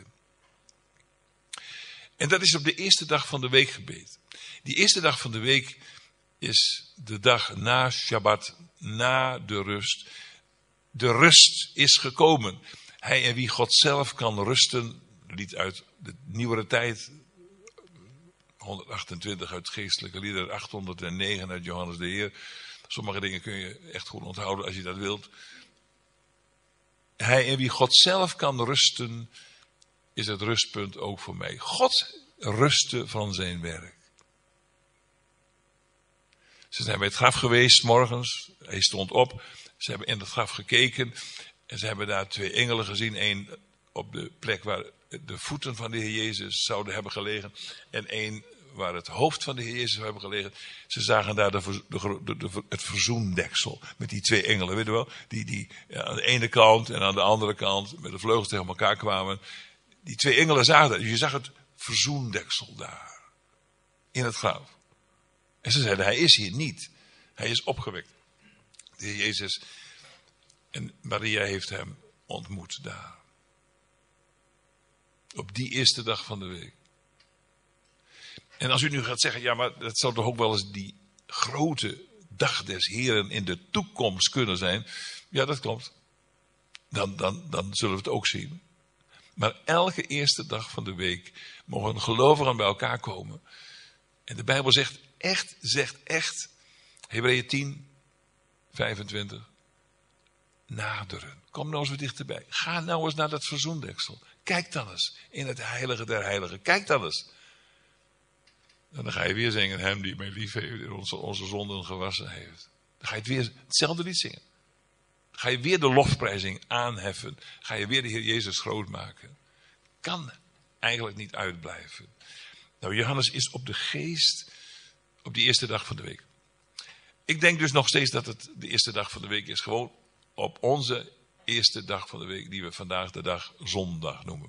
Speaker 1: En dat is op de eerste dag van de week gebeden. Die eerste dag van de week is de dag na Shabbat, na de rust. De rust is gekomen. Hij en wie God zelf kan rusten, lied uit de nieuwere tijd, 128 uit geestelijke liederen, 809 uit Johannes de Heer. Sommige dingen kun je echt goed onthouden als je dat wilt. Hij en wie God zelf kan rusten, is het rustpunt ook voor mij. God rustte van zijn werk. Ze zijn bij het graf geweest 's morgens. Hij stond op. Ze hebben in het graf gekeken. En ze hebben daar 2 engelen gezien. Eén op de plek waar de voeten van de Heer Jezus zouden hebben gelegen. En één waar het hoofd van de Heer Jezus zou hebben gelegen. Ze zagen daar het verzoendeksel. Met die 2 engelen, weet je wel. Die aan de ene kant en aan de andere kant met de vleugels tegen elkaar kwamen. Die 2 engelen zagen dat. Dus je zag het verzoendeksel daar. In het graf. En ze zeiden, hij is hier niet. Hij is opgewekt. De Heer Jezus en Maria heeft hem ontmoet daar. Op die eerste dag van de week. En als u nu gaat zeggen, ja, maar dat zou toch ook wel eens die grote dag des Heren in de toekomst kunnen zijn. Ja, dat klopt. Dan zullen we het ook zien. Maar elke eerste dag van de week mogen gelovigen bij elkaar komen. En de Bijbel zegt echt, Hebreeën 10, 25. Naderen. Kom nou eens wat dichterbij. Ga nou eens naar dat verzoendeksel. Kijk dan eens in het heilige der heiligen. Kijk dan eens. En dan ga je weer zingen, hem die mij lief heeft en onze zonden gewassen heeft. Dan ga je het weer hetzelfde lied zingen. Dan ga je weer de lofprijzing aanheffen. Ga je weer de Heer Jezus groot maken. Kan eigenlijk niet uitblijven. Nou, Johannes is op de geest op die eerste dag van de week. Ik denk dus nog steeds dat het de eerste dag van de week is. Gewoon op onze eerste dag van de week, die we vandaag de dag zondag noemen.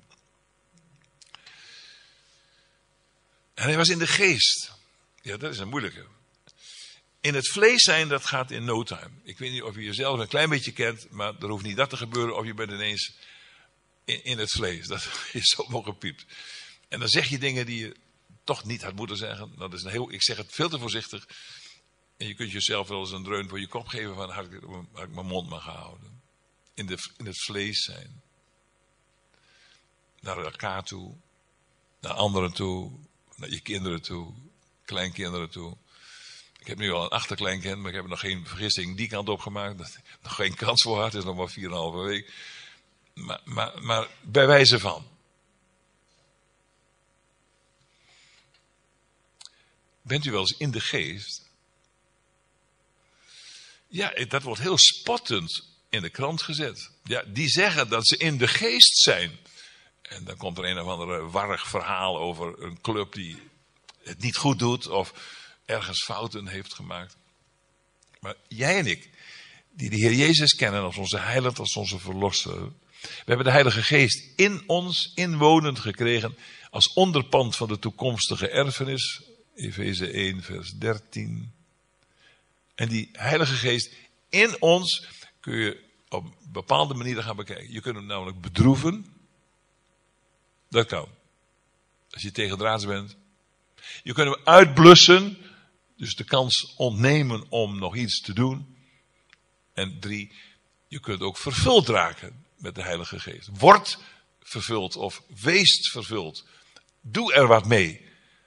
Speaker 1: En hij was in de geest. Ja, dat is een moeilijke. In het vlees zijn, dat gaat in no time. Ik weet niet of je jezelf een klein beetje kent, maar er hoeft niet dat te gebeuren of je bent ineens in het vlees. Dat is zo gepiept. En dan zeg je dingen die je toch niet had moeten zeggen. Dat is ik zeg het veel te voorzichtig. En je kunt jezelf wel eens een dreun voor je kop geven van had ik mijn mond maar gehouden. In het vlees zijn. Naar elkaar toe. Naar anderen toe. Naar je kinderen toe. Kleinkinderen toe. Ik heb nu al een achterkleinkind, maar ik heb nog geen vergissing die kant op gemaakt. Dat ik nog geen kans voor had. Het is nog maar 4,5 week. Maar bij wijze van. Bent u wel eens in de geest? Ja, dat wordt heel spottend in de krant gezet. Ja, die zeggen dat ze in de geest zijn. En dan komt er een of andere warrig verhaal over een club die het niet goed doet of ergens fouten heeft gemaakt. Maar jij en ik, die de Heer Jezus kennen als onze heiland, als onze verlosser. We hebben de Heilige Geest in ons inwonend gekregen als onderpand van de toekomstige erfenis. Efeze 1 vers 13. En die Heilige Geest in ons kun je op bepaalde manieren gaan bekijken. Je kunt hem namelijk bedroeven. Dat kan. Als je tegendraads bent. Je kunt hem uitblussen. Dus de kans ontnemen om nog iets te doen. En 3, je kunt ook vervuld raken met de Heilige Geest. Word vervuld of wees vervuld. Doe er wat mee.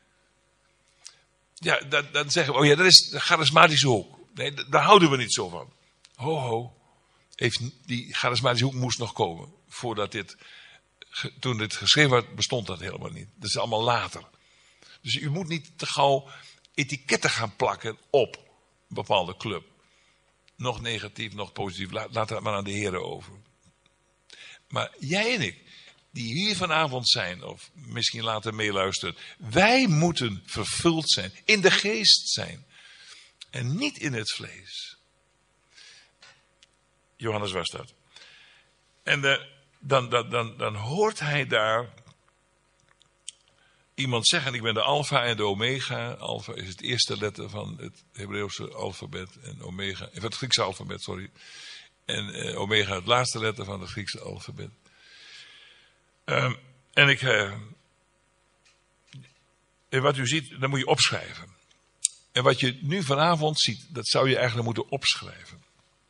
Speaker 1: Ja, dan zeggen we, dat is de charismatische hoek. Nee, daar houden we niet zo van. Ho. Die charismatische hoek moest nog komen. Toen dit geschreven werd, bestond dat helemaal niet. Dat is allemaal later. Dus u moet niet te gauw etiketten gaan plakken op een bepaalde club. Nog negatief, nog positief. Laat dat maar aan de Heer over. Maar jij en ik, die hier vanavond zijn, of misschien later meeluisteren. Wij moeten vervuld zijn, in de geest zijn. En niet in het vlees. Johannes was dat. En dan hoort hij daar iemand zeggen, ik ben de alfa en de omega. Alfa is het eerste letter van het Hebreeuwse alfabet. En omega, het Griekse alfabet, sorry. En omega het laatste letter van het Griekse alfabet. En wat u ziet, dat moet je opschrijven. En wat je nu vanavond ziet, dat zou je eigenlijk moeten opschrijven.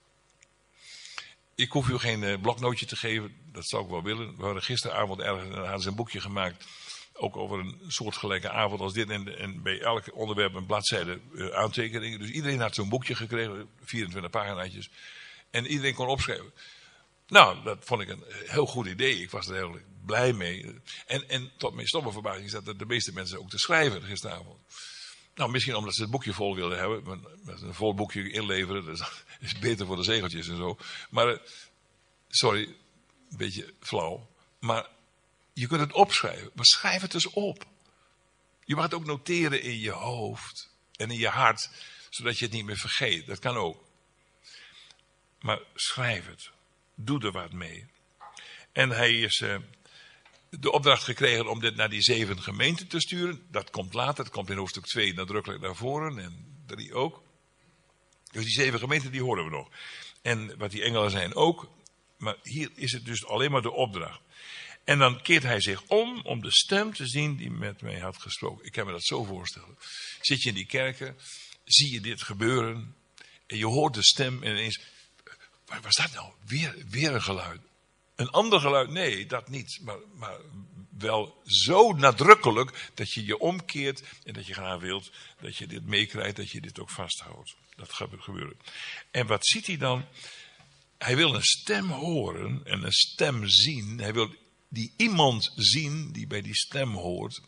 Speaker 1: Ik hoef u geen bloknootje te geven, dat zou ik wel willen. We hadden gisteravond hadden ze een boekje gemaakt, ook over een soortgelijke avond als dit. En bij elk onderwerp een bladzijde aantekeningen. Dus iedereen had zo'n boekje gekregen, 24 paginaatjes. En iedereen kon opschrijven. Nou, dat vond ik een heel goed idee. Ik was er heel blij mee. En tot mijn stomme verbazing zat de meeste mensen ook te schrijven gisteravond. Nou, misschien omdat ze het boekje vol wilden hebben. Met een vol boekje inleveren, dat is beter voor de zegeltjes en zo. Maar, sorry, een beetje flauw. Maar je kunt het opschrijven. Maar schrijf het dus op. Je mag het ook noteren in je hoofd en in je hart. Zodat je het niet meer vergeet. Dat kan ook. Maar schrijf het. Doe er wat mee. En hij is de opdracht gekregen om dit naar die 7 gemeenten te sturen. Dat komt later. Dat komt in hoofdstuk 2 nadrukkelijk naar voren. En 3 ook. Dus die 7 gemeenten die horen we nog. En wat die engelen zijn ook. Maar hier is het dus alleen maar de opdracht. En dan keert hij zich om de stem te zien die met mij had gesproken. Ik kan me dat zo voorstellen. Zit je in die kerken, zie je dit gebeuren. En je hoort de stem en ineens... Waar was dat nou? Weer een geluid. Een ander geluid? Nee, dat niet. Maar wel zo nadrukkelijk dat je je omkeert en dat je graag wilt dat je dit meekrijgt, dat je dit ook vasthoudt. Dat gaat gebeuren. En wat ziet hij dan? Hij wil een stem horen en een stem zien. Hij wil die iemand zien die bij die stem hoort.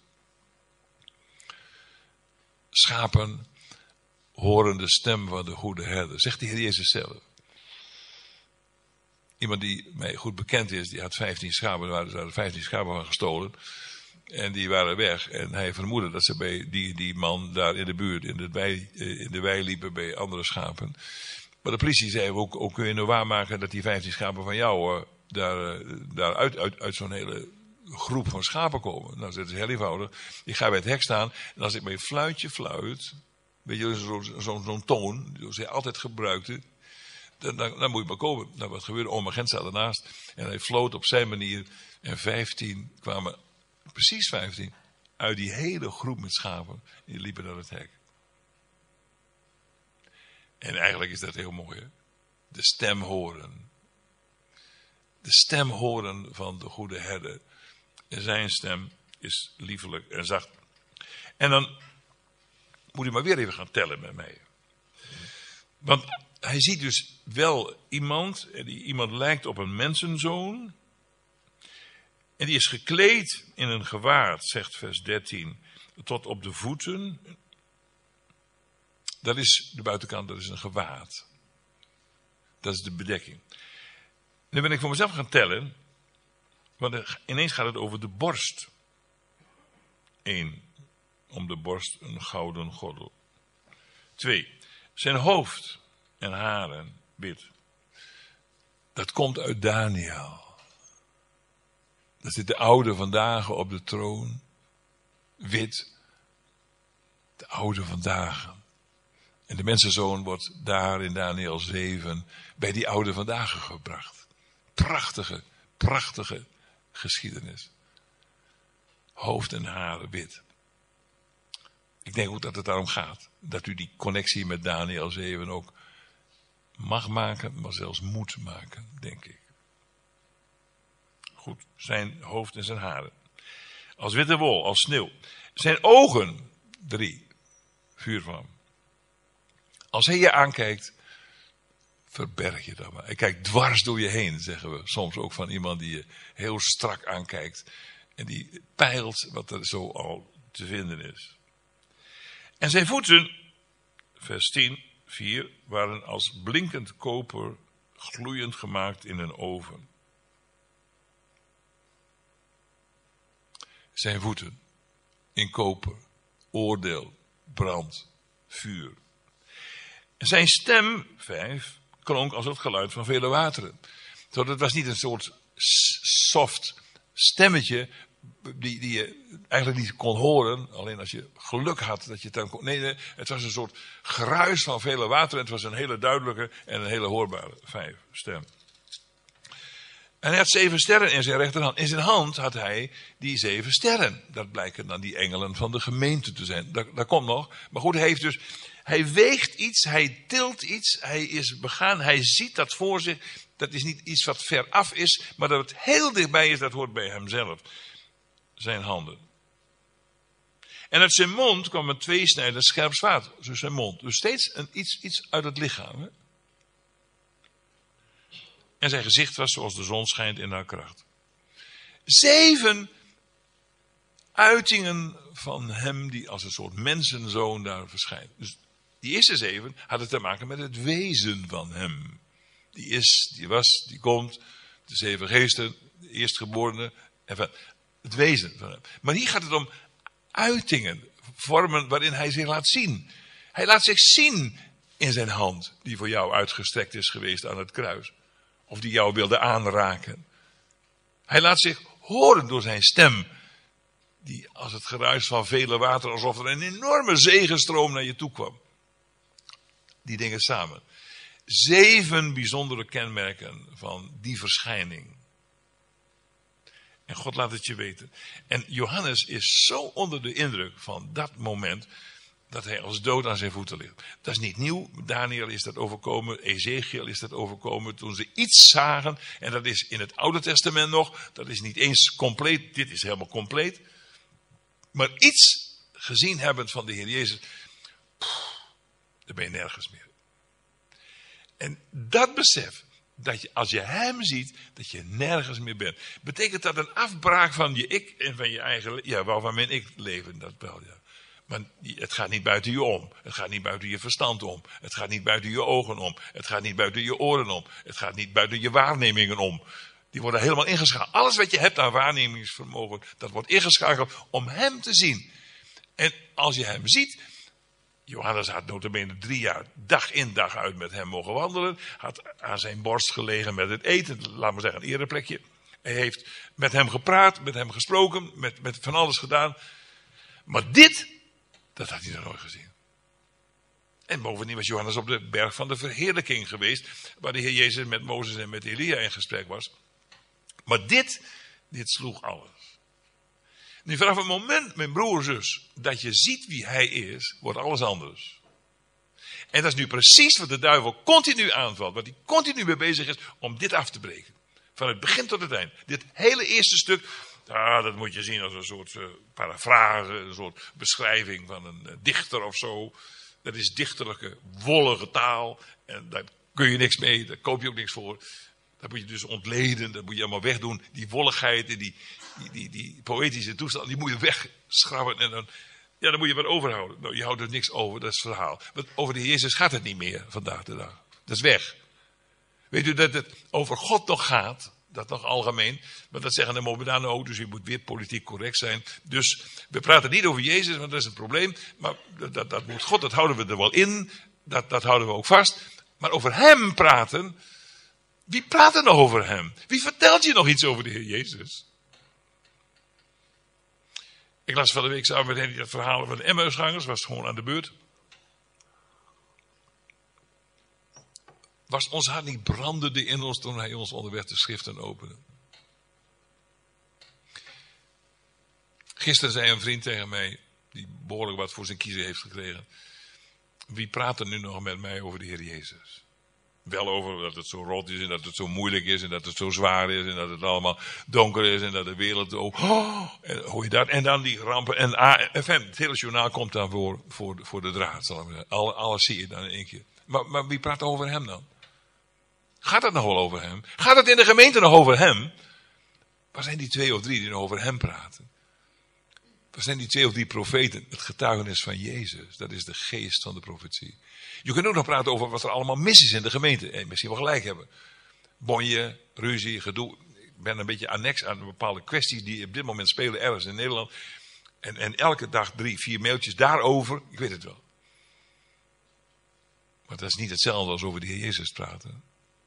Speaker 1: Schapen horen de stem van de goede herder, zegt de Heer Jezus zelf. Iemand die mij goed bekend is, die had 15 schapen, er waren 15 schapen van gestolen. En die waren weg. En hij vermoedde dat ze bij die man daar in de buurt, in de wei liepen bij andere schapen. Maar de politie zei, hoe kun je nou waarmaken dat die 15 schapen van jou daar uit zo'n hele groep van schapen komen? Nou, dat is heel eenvoudig. Ik ga bij het hek staan en als ik mijn fluitje fluit, weet je, zo'n toon, die hij altijd gebruikte, dan moet je maar komen. Nou, wat gebeurde? Oma Gent zat ernaast. En hij floot op zijn manier. En 15 kwamen, precies 15, uit die hele groep met schapen. Die liepen naar het hek. En eigenlijk is dat heel mooi, hè? De stem horen. De stem horen van de goede herder. En zijn stem is liefelijk en zacht. En dan moet u maar weer even gaan tellen met mij. Want hij ziet dus wel iemand, en die iemand lijkt op een mensenzoon. En die is gekleed in een gewaad, zegt vers 13, tot op de voeten. Dat is de buitenkant, dat is een gewaad. Dat is de bedekking. Nu ben ik voor mezelf gaan tellen, want ineens gaat het over de borst. 1, om de borst een gouden gordel. 2, zijn hoofd en haren wit. Dat komt uit Daniel. Dat zit de oude vandaag op de troon. Wit. De oude vandaag. En de mensenzoon wordt daar in Daniel 7 bij die oude vandaag gebracht. Prachtige, prachtige geschiedenis. Hoofd en haren wit. Ik denk ook dat het daarom gaat. Dat u die connectie met Daniel 7 ook mag maken, maar zelfs moet maken, denk ik. Goed, zijn hoofd en zijn haren. Als witte wol, als sneeuw. Zijn ogen, 3, vuurvlam. Als hij je aankijkt, verberg je dat maar. Hij kijkt dwars door je heen, zeggen we soms ook van iemand die je heel strak aankijkt. En die peilt wat er zo al te vinden is. En zijn voeten, vers 10, 4, waren als blinkend koper gloeiend gemaakt in een oven. Zijn voeten in koper, oordeel, brand, vuur. Zijn stem, 5, klonk als het geluid van vele wateren. Het was niet een soort soft stemmetje die je eigenlijk niet kon horen. Alleen als je geluk had dat je het dan kon. Nee, het was een soort geruis van vele wateren. Het was een hele duidelijke en een hele hoorbare 5 stem. En hij had 7 sterren in zijn rechterhand. In zijn hand had hij die 7 sterren. Dat blijken dan die engelen van de gemeente te zijn. Dat komt nog. Maar goed, hij weegt iets, hij tilt iets, hij is begaan, hij ziet dat voor zich. Dat is niet iets wat ver af is, maar dat het heel dichtbij is, dat hoort bij hemzelf. Zijn handen. En uit zijn mond kwam een tweesnijdend scherp zwaard. Dus zijn mond. Dus steeds iets uit het lichaam. Hè? En zijn gezicht was zoals de zon schijnt in haar kracht. 7 uitingen van hem die als een soort mensenzoon daar verschijnt. Dus die eerste 7 hadden te maken met het wezen van hem. Die is, die was, die komt. De 7 geesten, de eerstgeborene. En van het wezen van hem. Maar hier gaat het om uitingen, vormen waarin hij zich laat zien. Hij laat zich zien in zijn hand die voor jou uitgestrekt is geweest aan het kruis. Of die jou wilde aanraken. Hij laat zich horen door zijn stem. Die als het geruis van vele wateren, alsof er een enorme zegenstroom naar je toe kwam. Die dingen samen. 7 bijzondere kenmerken van die verschijning. En God laat het je weten. En Johannes is zo onder de indruk van dat moment, dat hij als dood aan zijn voeten ligt. Dat is niet nieuw. Daniel is dat overkomen. Ezekiel is dat overkomen. Toen ze iets zagen. En dat is in het Oude Testament nog. Dat is niet eens compleet. Dit is helemaal compleet. Maar iets gezien hebbend van de Heer Jezus. Dan ben je nergens meer. En dat besef. Dat je, als je hem ziet, dat je nergens meer bent. Betekent dat een afbraak van je ik en van je eigen leven? Ja, waarvan mijn ik leven, dat wel, ja. Maar het gaat niet buiten je om. Het gaat niet buiten je verstand om. Het gaat niet buiten je ogen om. Het gaat niet buiten je oren om. Het gaat niet buiten je waarnemingen om. Die worden helemaal ingeschakeld. Alles wat je hebt aan waarnemingsvermogen, dat wordt ingeschakeld om hem te zien. En als je hem ziet, Johannes had notabene 3 jaar dag in dag uit met hem mogen wandelen. Had aan zijn borst gelegen met het eten, laat maar zeggen een ereplekje. Hij heeft met hem gepraat, met hem gesproken, met van alles gedaan. Maar dit, dat had hij nog nooit gezien. En bovendien was Johannes op de berg van de verheerlijking geweest, waar de Heer Jezus met Mozes en met Elia in gesprek was. Maar dit sloeg alles. Nu vanaf het moment, mijn broer en zus, dat je ziet wie hij is, wordt alles anders. En dat is nu precies wat de duivel continu aanvalt. Wat hij continu mee bezig is om dit af te breken. Van het begin tot het eind. Dit hele eerste stuk, dat moet je zien als een soort parafrase, een soort beschrijving van een dichter of zo. Dat is dichterlijke, wollige taal. En daar kun je niks mee, daar koop je ook niks voor. Dat moet je dus ontleden, dat moet je allemaal wegdoen. Die wolligheid en die poëtische toestand, die moet je wegschrabben. En dan moet je wat overhouden. Nou, je houdt er niks over, dat is het verhaal. Want over de Heer Jezus gaat het niet meer vandaag de dag. Dat is weg. Weet u dat het over God nog gaat? Dat nog algemeen. Maar dat zeggen de Mohammedanen ook, dus je moet weer politiek correct zijn. Dus we praten niet over Jezus, want dat is een probleem. Maar dat moet God, dat houden we er wel in. Dat houden we ook vast. Maar over hem praten. Wie praat er nog over hem? Wie vertelt je nog iets over de Heer Jezus? Ik las van de week samen met hen het verhaal van de Emmausgangers. Was gewoon aan de beurt. Was ons hart niet brandende in ons toen hij ons onderweg de schriften opende? Gisteren zei een vriend tegen mij, die behoorlijk wat voor zijn kiezer heeft gekregen. Wie praat er nu nog met mij over de Heer Jezus? Wel over dat het zo rot is en dat het zo moeilijk is en dat het zo zwaar is en dat het allemaal donker is en dat de wereld hoor je dat? En dan die rampen en het hele journaal komt dan voor de draad. Zal ik maar zeggen. Alles zie je dan in één keer. Maar wie praat over hem dan? Gaat het nog wel over hem? Gaat het in de gemeente nog over hem? Waar zijn die 2 of 3 die nog over hem praten? Waar zijn die 2 of 3 profeten? Het getuigenis van Jezus. Dat is de geest van de profetie. Je kunt ook nog praten over wat er allemaal mis is in de gemeente. En misschien wel gelijk hebben. Bonje, ruzie, gedoe. Ik ben een beetje annex aan bepaalde kwesties die op dit moment spelen ergens in Nederland. En elke dag 3, 4 mailtjes daarover. Ik weet het wel. Maar dat is niet hetzelfde als over de Heer Jezus praten.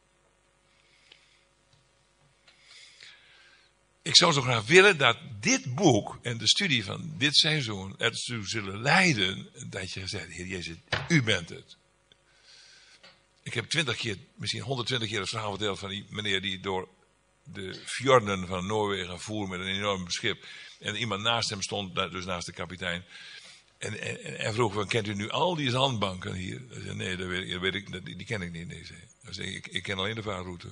Speaker 1: Ik zou zo graag willen dat dit boek en de studie van dit seizoen ertoe zullen leiden dat je zegt, Heer Jezus, u bent het. Ik heb 20 keer, misschien 120 keer het verhaal verteld van die meneer die door de fjorden van Noorwegen voer met een enorm schip. En iemand naast hem stond, dus naast de kapitein. En vroeg van, kent u nu al die zandbanken hier? Hij zei, nee, dat weet ik, die ken ik niet. Nee, hij zei, ik ken alleen de vaarroute.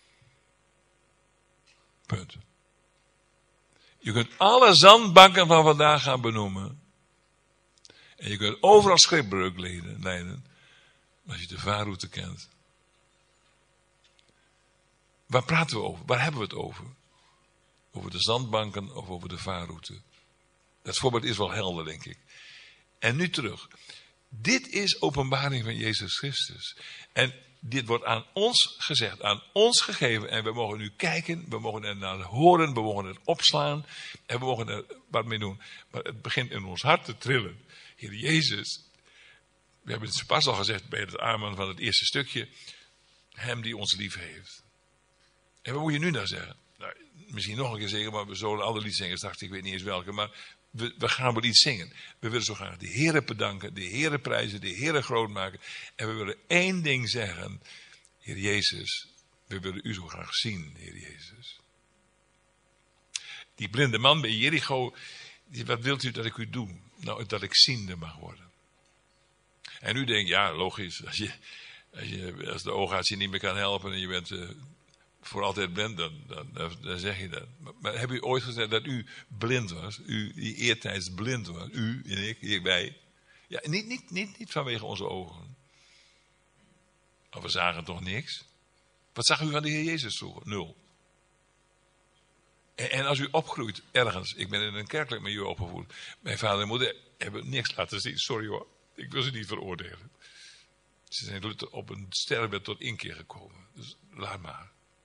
Speaker 1: Punt. Je kunt alle zandbanken van vandaag gaan benoemen. En je kunt overal schipbreuk leiden. Als je de vaarroute kent. Waar praten we over? Waar hebben we het over? Over de zandbanken of over de vaarroute? Dat voorbeeld is wel helder, denk ik. En nu terug. Dit is openbaring van Jezus Christus. En dit wordt aan ons gezegd, aan ons gegeven. En we mogen nu kijken, we mogen er naar horen, we mogen het opslaan. En we mogen er wat mee doen. Maar het begint in ons hart te trillen. Heer Jezus, we hebben het pas al gezegd bij het amen van het eerste stukje. Hem die ons lief heeft. En wat moet je nu nou zeggen? Nou, misschien nog een keer zeggen, maar we zullen alle lied zingen straks, ik weet niet eens welke. Maar we gaan wel iets zingen. We willen zo graag de Heere bedanken, de Heere prijzen, de Heere groot maken. En we willen 1 ding zeggen. Heer Jezus, we willen u zo graag zien, Heer Jezus. Die blinde man bij Jericho, wat wilt u dat ik u doe? Nou, dat ik ziende mag worden. En u denkt, ja, logisch, als de oogarts je niet meer kan helpen en je bent voor altijd blind, dan zeg je dat. Maar heb u ooit gezegd dat u blind was? U die eertijds blind was? U en ik, wij. Ja, niet vanwege onze ogen. Maar we zagen toch niks? Wat zag u van de Heer Jezus vroeger? 0. En als u opgroeit ergens, ik ben in een kerkelijk milieu opgevoed. Mijn vader en moeder hebben niks laten zien. Sorry hoor, ik wil ze niet veroordelen. Ze zijn op een sterrenbed tot inkeer gekomen. Dus laat maar.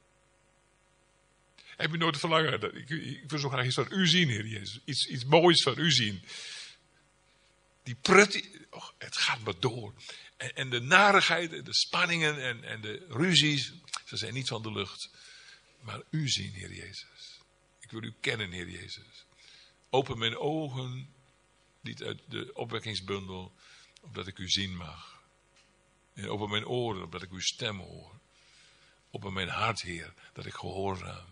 Speaker 1: Heb je nooit het verlangen? Ik wil zo graag iets van u zien, Heer Jezus. Iets moois van u zien. Die prut, het gaat maar door. En de narigheid, de spanningen en de ruzies, ze zijn niet van de lucht. Maar u zien, Heer Jezus. Ik wil u kennen, Heer Jezus. Open mijn ogen, niet uit de opwekkingsbundel, opdat ik u zien mag. En open mijn oren, opdat ik uw stem hoor. Open mijn hart, Heer, dat ik gehoorzaam.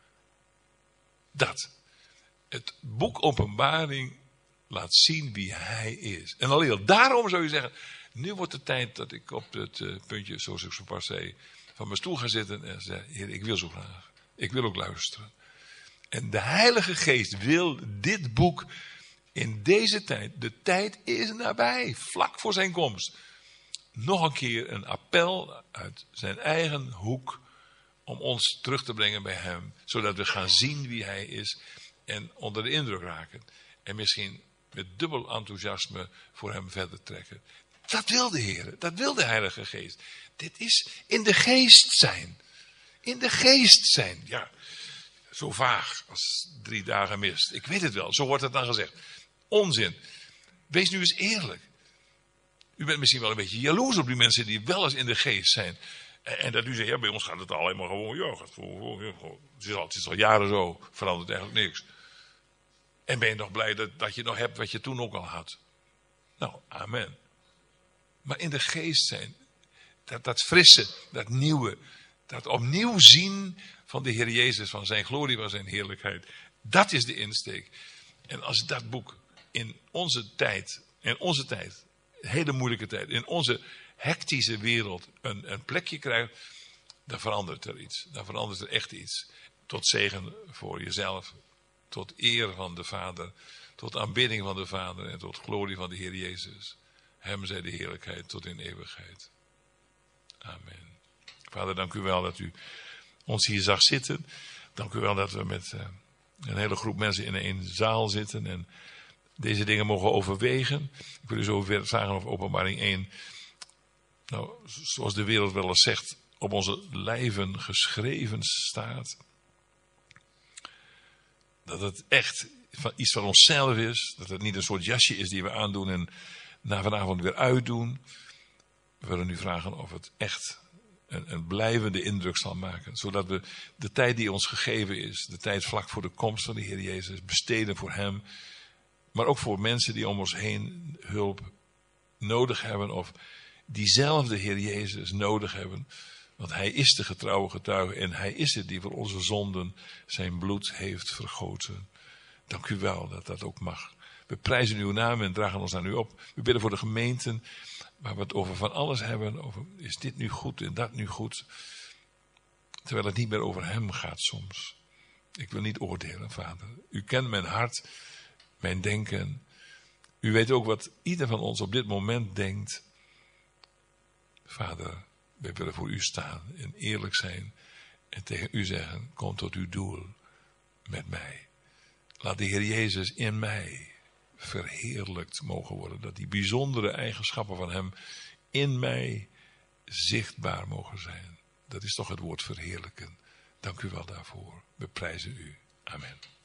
Speaker 1: Dat. Het boek Openbaring laat zien wie hij is. En alleen daarom zou je zeggen, nu wordt het tijd dat ik op het puntje, zoals ik zo pas zei, van mijn stoel ga zitten en zeg, Heer, ik wil zo graag. Ik wil ook luisteren. En de Heilige Geest wil dit boek in deze tijd, de tijd is nabij, vlak voor zijn komst, nog een keer een appel uit zijn eigen hoek om ons terug te brengen bij hem. Zodat we gaan zien wie hij is en onder de indruk raken. En misschien met dubbel enthousiasme voor hem verder trekken. Dat wil de Heer, dat wil de Heilige Geest. Dit is in de geest zijn. In de geest zijn, ja. Zo vaag als 3 dagen mist. Ik weet het wel, zo wordt het dan gezegd. Onzin. Wees nu eens eerlijk. U bent misschien wel een beetje jaloers op die mensen die wel eens in de geest zijn. En dat u zegt, ja, bij ons gaat het alleen maar gewoon, ja, gaat gewoon, het is al jaren zo, verandert eigenlijk niks. En ben je nog blij dat je nog hebt wat je toen ook al had? Nou, amen. Maar in de geest zijn, dat frisse, dat nieuwe, dat opnieuw zien van de Heer Jezus, van zijn glorie, van zijn heerlijkheid. Dat is de insteek. En als dat boek in onze tijd, een hele moeilijke tijd, in onze hectische wereld een plekje krijgt, dan verandert er iets. Dan verandert er echt iets. Tot zegen voor jezelf, tot eer van de Vader, tot aanbidding van de Vader en tot glorie van de Heer Jezus. Hem zij de heerlijkheid tot in eeuwigheid. Amen. Vader, dank u wel dat u ons hier zag zitten. Dank u wel dat we met een hele groep mensen in één zaal zitten en deze dingen mogen overwegen. Ik wil u zo weer vragen of Openbaring 1, nou, zoals de wereld wel eens zegt, op onze lijven geschreven staat. Dat het echt iets van onszelf is. Dat het niet een soort jasje is die we aandoen en na vanavond weer uitdoen. We willen nu vragen of het echt een blijvende indruk zal maken. Zodat we de tijd die ons gegeven is, de tijd vlak voor de komst van de Heer Jezus, besteden voor Hem. Maar ook voor mensen die om ons heen hulp nodig hebben of diezelfde Heer Jezus nodig hebben. Want Hij is de getrouwe getuige en Hij is het die voor onze zonden zijn bloed heeft vergoten. Dank u wel dat dat ook mag. We prijzen uw naam en dragen ons aan u op. We bidden voor de gemeenten waar we het over van alles hebben. Over, is dit nu goed en dat nu goed? Terwijl het niet meer over Hem gaat soms. Ik wil niet oordelen, Vader. U kent mijn hart, mijn denken. U weet ook wat ieder van ons op dit moment denkt. Vader, wij willen voor u staan en eerlijk zijn. En tegen u zeggen, kom tot uw doel met mij. Laat de Heer Jezus in mij verheerlijkt mogen worden. Dat die bijzondere eigenschappen van Hem in mij zichtbaar mogen zijn. Dat is toch het woord verheerlijken. Dank u wel daarvoor. We prijzen u. Amen.